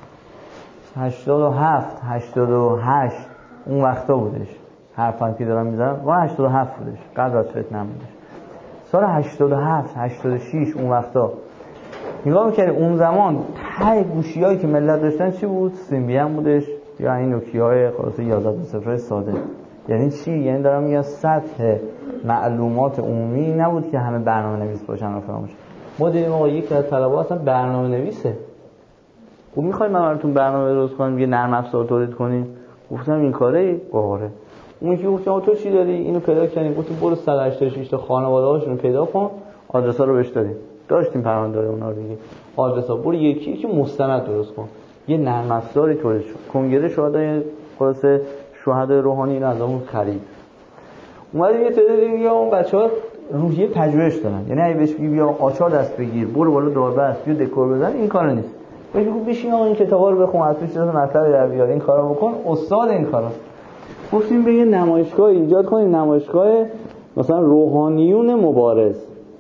هشتاد و هفت هشتاد و هشت اون وقتا بودش. حرفم که دارم میزنم ما هشتاد و هفت بودش، قبل از فتنه بودش. سال هشتاد و هفت هشتاد و شش اون وقتا نگاه می‌کردی اون زمان ته گوشیایی که ملت داشتن چی بود؟ سیمبیان بودش یا این نوکیاهای خلاصه یازده صفر ساده. یعنی چی؟ یعنی دارم میگم سطح معلومات عمومی نبود که همه برنامه‌نویس باشن و فراموش. ما دیدیم آقا یک از طلبه‌ها اصلا برنامه‌نویسه. خب می‌خواید من براتون برنامه درست کنم، یه نرم افزار تولید کنیم؟ گفتم این کاره؟ آره. اون که گفتم تو چی داری؟ اینو پیدا کنیم. گفتم برو صد و هشتاد و شش تا خانواده‌هاشون پیدا کن، آدرس‌ها رو بهش دادیم. داشتیم پرونده‌های اونا رو دیگه. آدرس‌ها برو یکی یکی مستند درست کن. یه نرم افزاری تولید شد. کنگره شهدای خلاصه شهدای روحانی این از اون خرید. اومد یه تعدادی دیگه اون بچه‌ها روحیه پژوهش دارن. یعنی اگه بهش بگی بیا قاچار دست بگیر، برو بالا داربست، بیا دکور بزن، این کارا نیست. بهش بگو بشین آقا این کتابا رو بخون، از توش چیزا مطلب در بیار، این کارا بکن، استاد این کارا. گفتیم به یه نمایشگاه ایجاد کنیم، نمایشگاه مثلا روحانیون مبارز.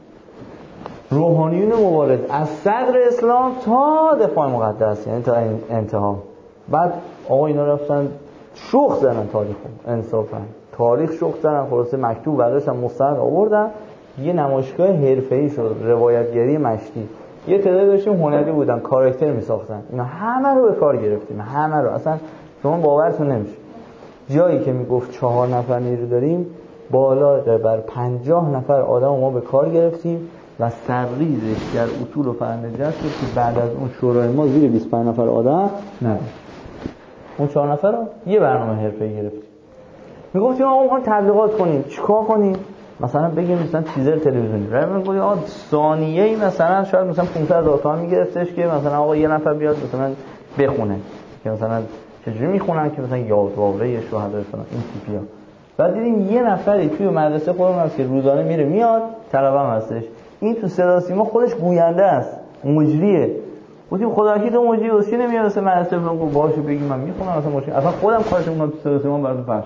روحانیون مبارز از صدر اسلام تا دفاع مقدس، یعنی تا انتها. بعد آقا اینا رفتن شوخ زدن تاریخو، انصافا تاریخ شوخ زدن، خلاصه مکتوب برداشتن مستند آوردن، یه نمایشگاه حرفه‌ای شد، روایتگری مشتی. یه تعداد داشتیم هنری بودن، کاراکتر می‌ساختن. اینا همه رو به کار گرفتیم، همه رو. اصلا شما باورتون نمیشه. جایی که میگفت چهار نفر نیرو داریم بالا بر پنجاه نفر آدم ما به کار گرفتیم و سرریزش در اصول و فرآیند جذب که بعد از اون شورای ما زیر بیست و پنج نفر آدم نداشت. اون چهار نفر رو یه برنامه حرفه‌ای گرفتیم. میگفتیم آقا می‌خوایم تبلیغات کنیم، چیکار کنیم؟ مثلا بگیم مثلا تیزر تلویزیونی. راه میگه آقا ثانیه‌ای مثلا شاید مثلا پانصد هزار تومان میگرفتش که مثلا آقا یه نفر بیاد مثلا بخونه که مثلا چجوری میخونن که مثلا یادواره شهدای فلان این تیپیا. بعد دیدیم یه نفری توی مدرسه خودمون هست که روزانه میره میاد، طلبه‌ام هستش. این تو صدا سیما خودش گوینده است، مجریه. گفتیم خدا کی تو مجری واسه نمیاد مثلا مدرسه فلان کو باشه بگیم من میخونم مثلا مجری. اصلا خودم کارش میکنم تو صدا سیما برات پخش.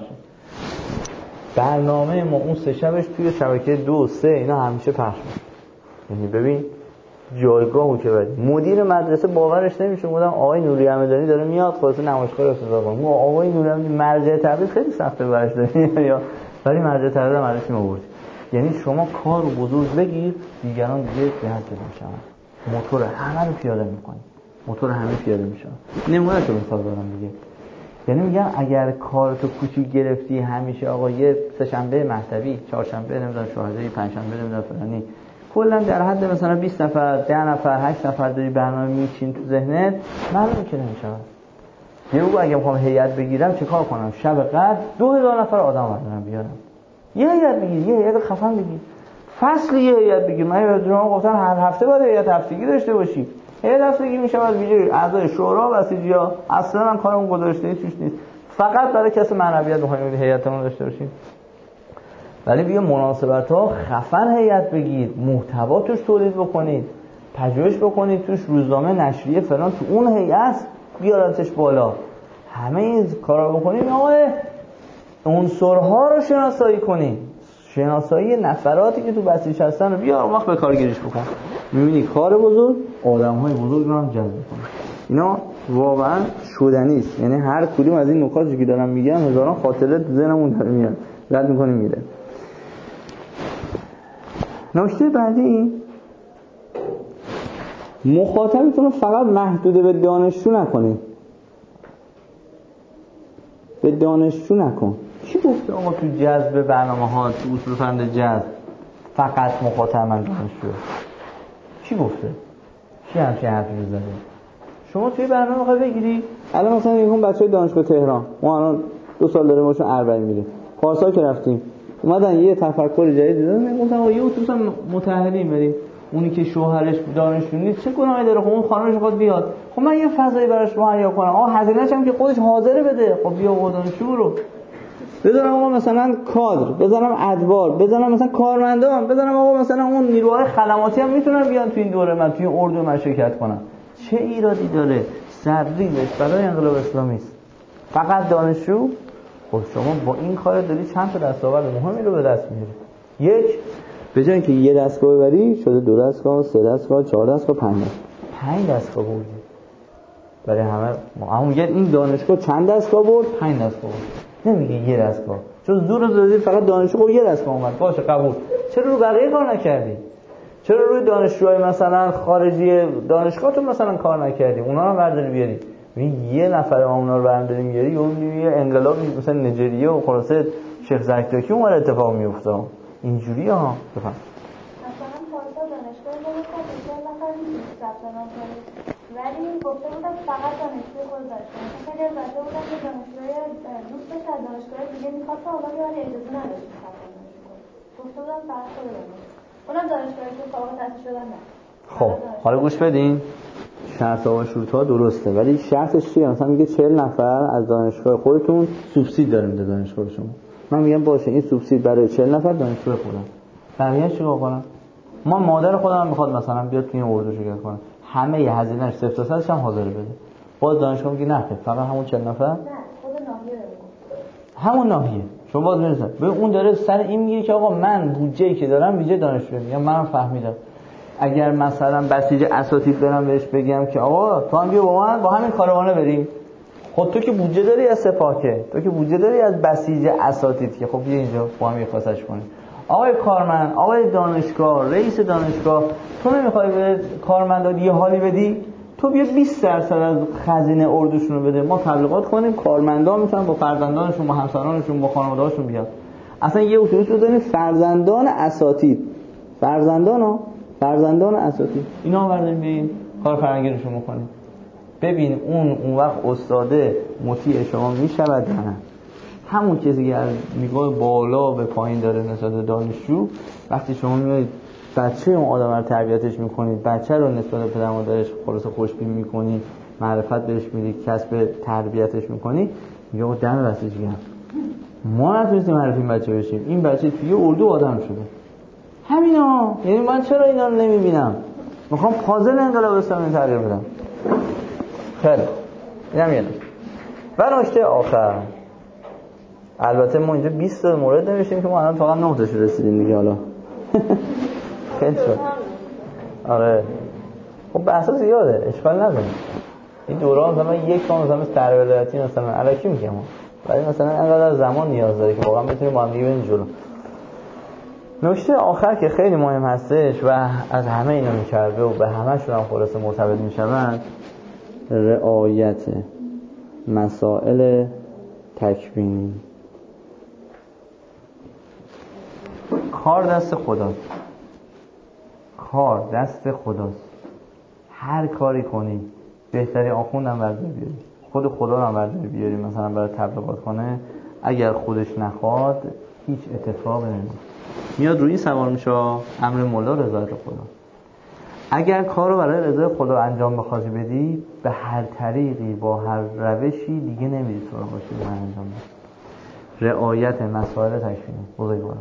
برنامه ما اون سه شبش توی شبکه دو سه اینا همیشه پخش میشه. یعنی ببین جایگاهو که بعد مدیر مدرسه باورش نمیشه. بودم آقای نوری همدانی داره میاد خلاص نمایشگاه افتضاح کنه. ما آقای نوری همدانی مرجع تبلیغ خیلی سخته براش داریم یا ولی مرجع تبلیغ مرجع ما بود. یعنی شما کار رو بزرگ بگیر دیگران دیگه به حد میشن. موتور همه رو پیاده میکنی. موتور همه پیاده میشن. نمونه تو مثال دارم دیگه. یعنی میگم اگر کارتو کوچیک گرفتی همیشه آقا یه سه شنبه مکتبی، چهارشنبه نمیدونم شهادایی، پنج شنبه نمیدونم فلانی، کلا در حد مثلا بیست نفر، ده نفر، هشت نفر داری برنامه میچین تو ذهنت، معلومه که نمیشه. یه رو اگه میخوام هیئت بگیرم چیکار کنم؟ شب قدر دو هزار نفر آدم بردارم بیارم. یه هیئت بگیر، یه هیئت خفن بگیر. فصل یه هیئت بگیر. من یادم گفتن هر هفته باید هیئت هفتگی داشته باشی. هیئت هفتگی میشه از ویژه اعضای شورا و بسیجیا. اصلا هم کارمون گذاشته توش نیست. فقط برای کسی معنویت می‌خوایم هیئتمون داشته باشیم. ولی بیا مناسبت‌ها خفن هیئت بگیر، محتوا توش تولید بکنید، پژوهش بکنید توش، روزنامه نشریه فلان تو اون هیئت بیارتش بالا. همه این کارا بکنید. آقا عنصرها رو شناسایی کنید. شناسایی نفراتی که تو بسیج هستن رو بیار اون وقت به کارگیریش بکن. می‌بینی کار بزرگ آدم‌های بزرگ رو هم جذب کنه. اینا واقعا شدنی است. یعنی هر کدوم از این نکاتی که دارم میگم هزاران خاطره تو ذهنمون داره میاد. رد می‌کنیم میره. نکته بعدی مخاطبتون رو فقط محدود به دانشجو نکنید. به دانشجو نکن. کی گفته آقا تو جذب برنامه‌ها تو اصول فرآیند جذب فقط مخاطب من دانشجو؟ کی گفته؟ کی همچین حرفی زده؟ شما توی برنامه می‌خوای بگیری؟ الان مثلا میگم بچه‌های دانشگاه تهران ما الان دو سال داره باشون اربعین میریم. پارسال که رفتیم اومدن یه تفکر جدید دادن. میگفتن آقا یه اتوبوس متأهلین بریم. اونی که شوهرش دانشجو نیست چه گناهی داره؟ خب اون خانمش می‌خواد بیاد. خب من یه فضایی براش مهیا کنم. آقا هزینه‌اش هم که خودش حاضر بده. خب بیا آقا دانشجو رو بذارم آقا مثلا کادر، بذارم ادوار، بذارم مثلا کارمندان، بذارم آقا مثلا اون نیروهای خدماتی هم میتونن بیان تو این دوره من توی اردو من شرکت کنم. چه ایرادی داره؟ سرریزش برای انقلاب اسلامی است. فقط دانشجو. خب شما با این کار داری چند تا دستاورد مهمی رو به دست میاری. یک به جای اینکه یه دستگاه ببری شده دو دستگاه، سه دستگاه، چهار دستگاه، پنج دستگاه. پنج دستگاه بردی. برای همه همون میگه این دانشگاه چند دستگاه برد؟ پنج دستگاه برد. نمیگه یه دستگاه. چون زور زدی فقط دانشجو خب یه دستگاه اومد. باشه قبول. چرا رو بقیه کار نکردی؟ چرا روی دانشجوهای مثلا خارجی دانشگاهتون مثلا کار نکردی؟ اونا رو برداری بیاری. یه نفر اونا رو برداری میاری اون یه انقلابی مثلا نجریه و خلاصه شیخ زکزاکی اون اتفاق میفته. اینجوریه ها. بفهم. مثلا پارسا دانشگاه ما گفتن بیشتر نفر نیست ثبت نام کنید. ولی گفته بودن فقط دانشجو خود داشته. مثلا خیلی از بچه‌ها بودن که دانشجوی دوستش از دانشگاه دیگه می‌خواد تا حالا بیاره اجازه نداشت ثبت نام کنه. گفته بودن فقط خود دانشجو. اونم دانشگاهی که فارغ التحصیل شدن نه. خب حالا گوش بدین. شرط ها و شروط ها درسته ولی شرطش چیه؟ مثلا میگه چهل نفر از دانشگاه خودتون سوبسید داره میده دانشگاه شما. من میگم باشه این سوبسید برای چهل نفر دانشجو خودم. بقیه چیکار کنم؟ ما مادر خودم میخواد مثلا بیاد تو این اردو شرکت کنه. همه ی هزینه‌اش صفر تا صدش هم حاضر بده. باز دانشگاه میگه نه فقط همون چهل نفر. نه خود ناحیه داره. همون ناحیه. شما باز میرسه. به اون داره سر این میگه که آقا من بودجه‌ای که دارم ویژه دانشجو میگم منم فهمیدم. اگر مثلا بسیج اساتید برم بهش بگم که آقا تو هم بیا با من با همین کاروانه بریم. خود تو که بودجه داری از سپاه که تو که بودجه داری از بسیج اساتید که خب بیا اینجا با هم یکاسش کنیم. آقای کارمند، آقای دانشگاه، رئیس دانشگاه تو نمیخوای به کارمندا یه حالی بدی؟ تو بیا بیست درصد از خزینه اردوشون رو بده، ما تبلیغات کنیم، کارمندان میتونن با فرزندانشون، با همسرانشون، با خانواده‌هاشون بیان. اصلا یه اتوبوس بزنید فرزندان اساتید، فرزندان ها فرزندان اساتید اینا آوردیم بیاین کار فرهنگیشون میکنیم. ببین اون اون وقت استاده مطیع شما میشود نه؟ همون کسی که از نگاه بالا به پایین داره نسبت به دانشجو، وقتی شما میایید بچه اون آدم رو تربیتش میکنید، بچه رو نسبت به پدر مادرش خلاص خوشبین میکنید، معرفت بهش میدید، کسب تربیتش میکنید، یا دم واسه جیگم ما نتونستیم معرفی این بچه بشیم، این بچه توی اردو آدم شده. همینا. یعنی من چرا اینا رو نمیبینم؟ میخوام پازل انقلاب اسلامی تغییر بدم. خیلی اینم یه نکته. و نکته آخر، البته ما اینجا بیست تا مورد نوشتیم که ما الان فقط نه تاش رسیدیم دیگه. حالا خیلی شد. آره خب بحثا زیاده، اشکال نداره. این دوران مثلا یک سال مثلا تربیتی مثلا الکی میگم، ولی مثلا انقدر زمان نیاز داره که واقعا بتونیم با هم دیگه بریم جلو. نکته آخر که خیلی مهم هستش و از همه اینا میچربه و به همه‌شون هم خلاصه مرتبط میشوند، رعایت مسائل تکوینی. کار دست خداست، کار دست خداست. هر کاری کنی، بهتری آخوندم برداری بیاری، خود خدا رو هم برداری بیاری مثلا برای تبلیغات کنه، اگر خودش نخواد هیچ اتفاقی نمیفته. میاد روی سوار میشه، امر مولا رضایت خدا. اگر کار رو برای رضای خدا انجام بخواستی بدی، به هر طریقی با هر روشی دیگه نمیدی تو رو باشی من انجام بدی. رعایت مسائل تکوینی بزرگوارم.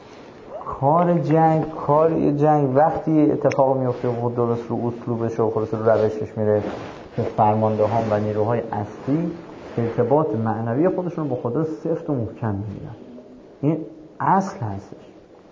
کار جنگ، کار جنگ وقتی اتفاق میفته و درست رو اسلوبش و خلاص رو روشش میره که فرماندهان و نیروهای اصلی ارتباط معنوی خودشون با خدا سفت و محکم میگیرن. این اصل هستش.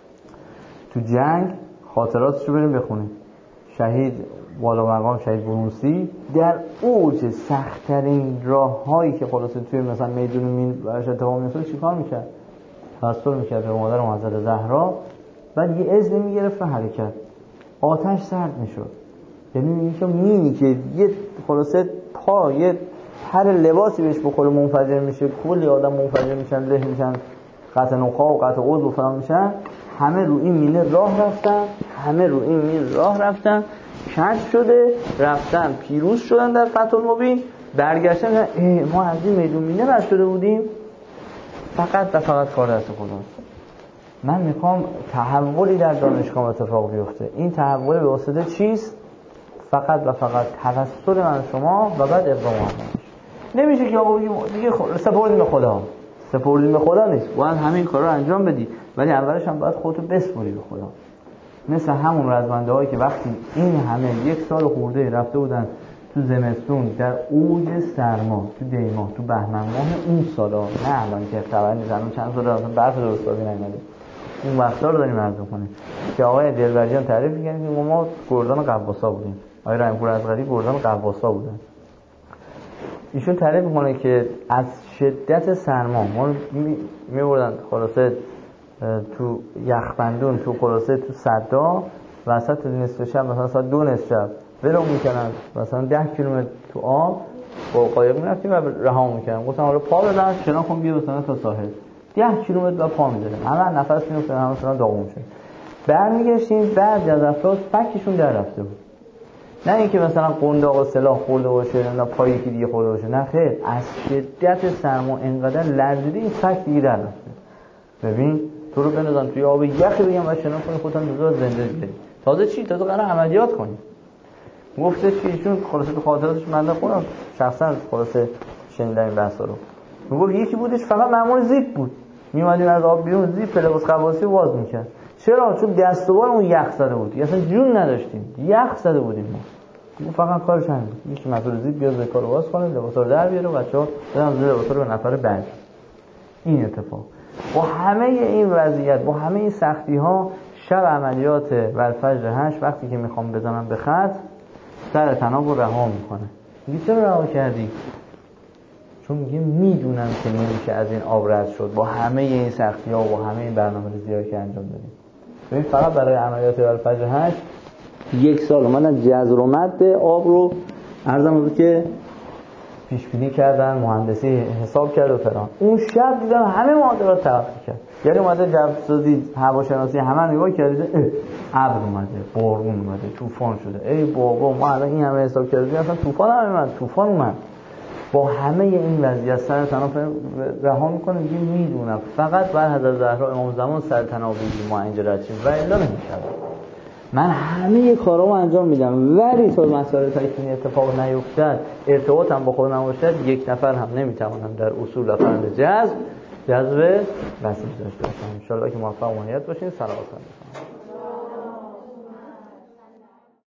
تو جنگ خاطراتش رو بریم بخونیم. شهید والا مقام شهید برونسی در اوج سخت‌ترین راه‌هایی که خلاصه توی مثلا میدون مین براش اتفاق میفته چیکار میکرد؟ توسل میکرد به مادر معزز زهرا و یه اذن میگرفت و حرکت. آتش سرد میشد. یعنی اینکه مینی که یه خلاصه پا یه هر لباسی بهش بخوره منفجر میشه، کلی آدم منفجر میشن، له میشن، قطع نخاع و قطع عضو و فلان میشن. همه رو این مینه راه رفتن، همه رو این مینه راه رفتن، کشف شده، رفتن پیروز شدن در فتح المبین، برگشتن ما از این میدون مینه رد شده بودیم. فقط و فقط کار دست خداست. من میخوام تحولی در دانشگاه اتفاق بیفته. این تحول به واسطه چیست؟ فقط و فقط توسل من شما و بعد اقدام من. نمیشه که آقا بگیم دیگه سپردیم به خدا. سپردیم به خدا نیست. باید همین کارا رو انجام بدی، ولی اولش هم باید خودتو بسپری به خدا. مثل همون رزمنده هایی که وقتی این همه یک سال خورده رفته بودن تو زمستون در اوج سرما، تو دیما، تو بهمن ماه اون سالا، نه الان که خبر نیست، الان چند سال اصلا برف درستابی نیومده، اون وقتا رو داریم عرض کنیم که آقای دلبریان تعریف می‌کنه که ما گردان قباسا بودیم. آقای رحیم‌پور اصغری گردان قباسا بودن. ایشون تعریف می‌کنه که از شدت سرما ما می‌بردن خلاصه تو یخبندون، تو خلاصه تو صدا، وسط نصف شب مثلا ساعت دو نصف شب ولو میکنن، مثلا ده کیلومتر تو آب با قایق میرفتیم و رها میکنن. گفتم حالا پا بزن شنا کن بیا مثلا تا ساحل. ده کیلومتر با پا میذاریم، همه نفس میفتن، همه مثلا داغون شد. برمیگشتیم بعد از افراد فکشون در رفته بود. نه اینکه مثلا قنداق و سلاح خورده باشه نه پای یکی دیگه خورده باشه، نه خیر، از شدت سرما انقدر لرزیده این فک دیگه در رفته. ببین تو رو بندازن توی آب یخی بگم و شنا کنی خودت هم زنده بگیری. تازه چی؟ تازه قراره عملیات کنی. گفته که ایشون خلاصه تو خاطراتش من خودم شخصا خلاصه شنیدم این بحثا رو. میگفت یکی بودش فقط مأمور زیپ بود. میومدیم از آب بیرون زیپ لباس قباسی باز میکرد. چرا؟ چون دست و بال اون یخ زده بود. اصلا جون نداشتیم. یخ زده بودیم ما. اون فقط کارش همین بود. یکی مسئول زیپ بیاد کارو باز کنه، لباسا رو در بیاره و بچه‌ها بدن لباسا رو به نفر بعد. این اتفاق با همه این وضعیت، با همه این سختی ها، شب عملیات والفجر هشت وقتی که میخوام بزنم به خط، سر تناب رو رها میکنه. میگه چرا رها کردی؟ چون میگه میدونم که نمیشه از این آب رد شد با همه این سختی ها و با همه این برنامه‌ریزی‌هایی که انجام دادیم. ببین فقط برای عملیات والفجر هشت یک سال اومدن جزر و مد آب رو عرضم بود که پیش بینی کردن، مهندسی حساب کرد و فلان. اون شب دیدم همه معادلات تغییر کرد. یعنی اومده جوسازی هواشناسی همه نگاه کرده، ابر اومده، بارون اومده، طوفان شده. ای بابا ما الان این همه حساب کردیم اصلا طوفان هم اومد، طوفان اومد. با همه این وضعیت سر تناف رها میکنه میگه میدونم فقط بر حضرت زهرا امام زمان سر تناف ما اینجا رد شیم و الا نمیشه. من همه کارامو انجام میدم ولی تا مسائل تکوینی اتفاق نیفتد، ارتباطم با خودم نباشد، یک نفر هم نمیتوانم در اصول لفظ جذب جذب وسیله داشته باشم. ان شاء الله که موفق و مهیت باشین. سلام علیکم.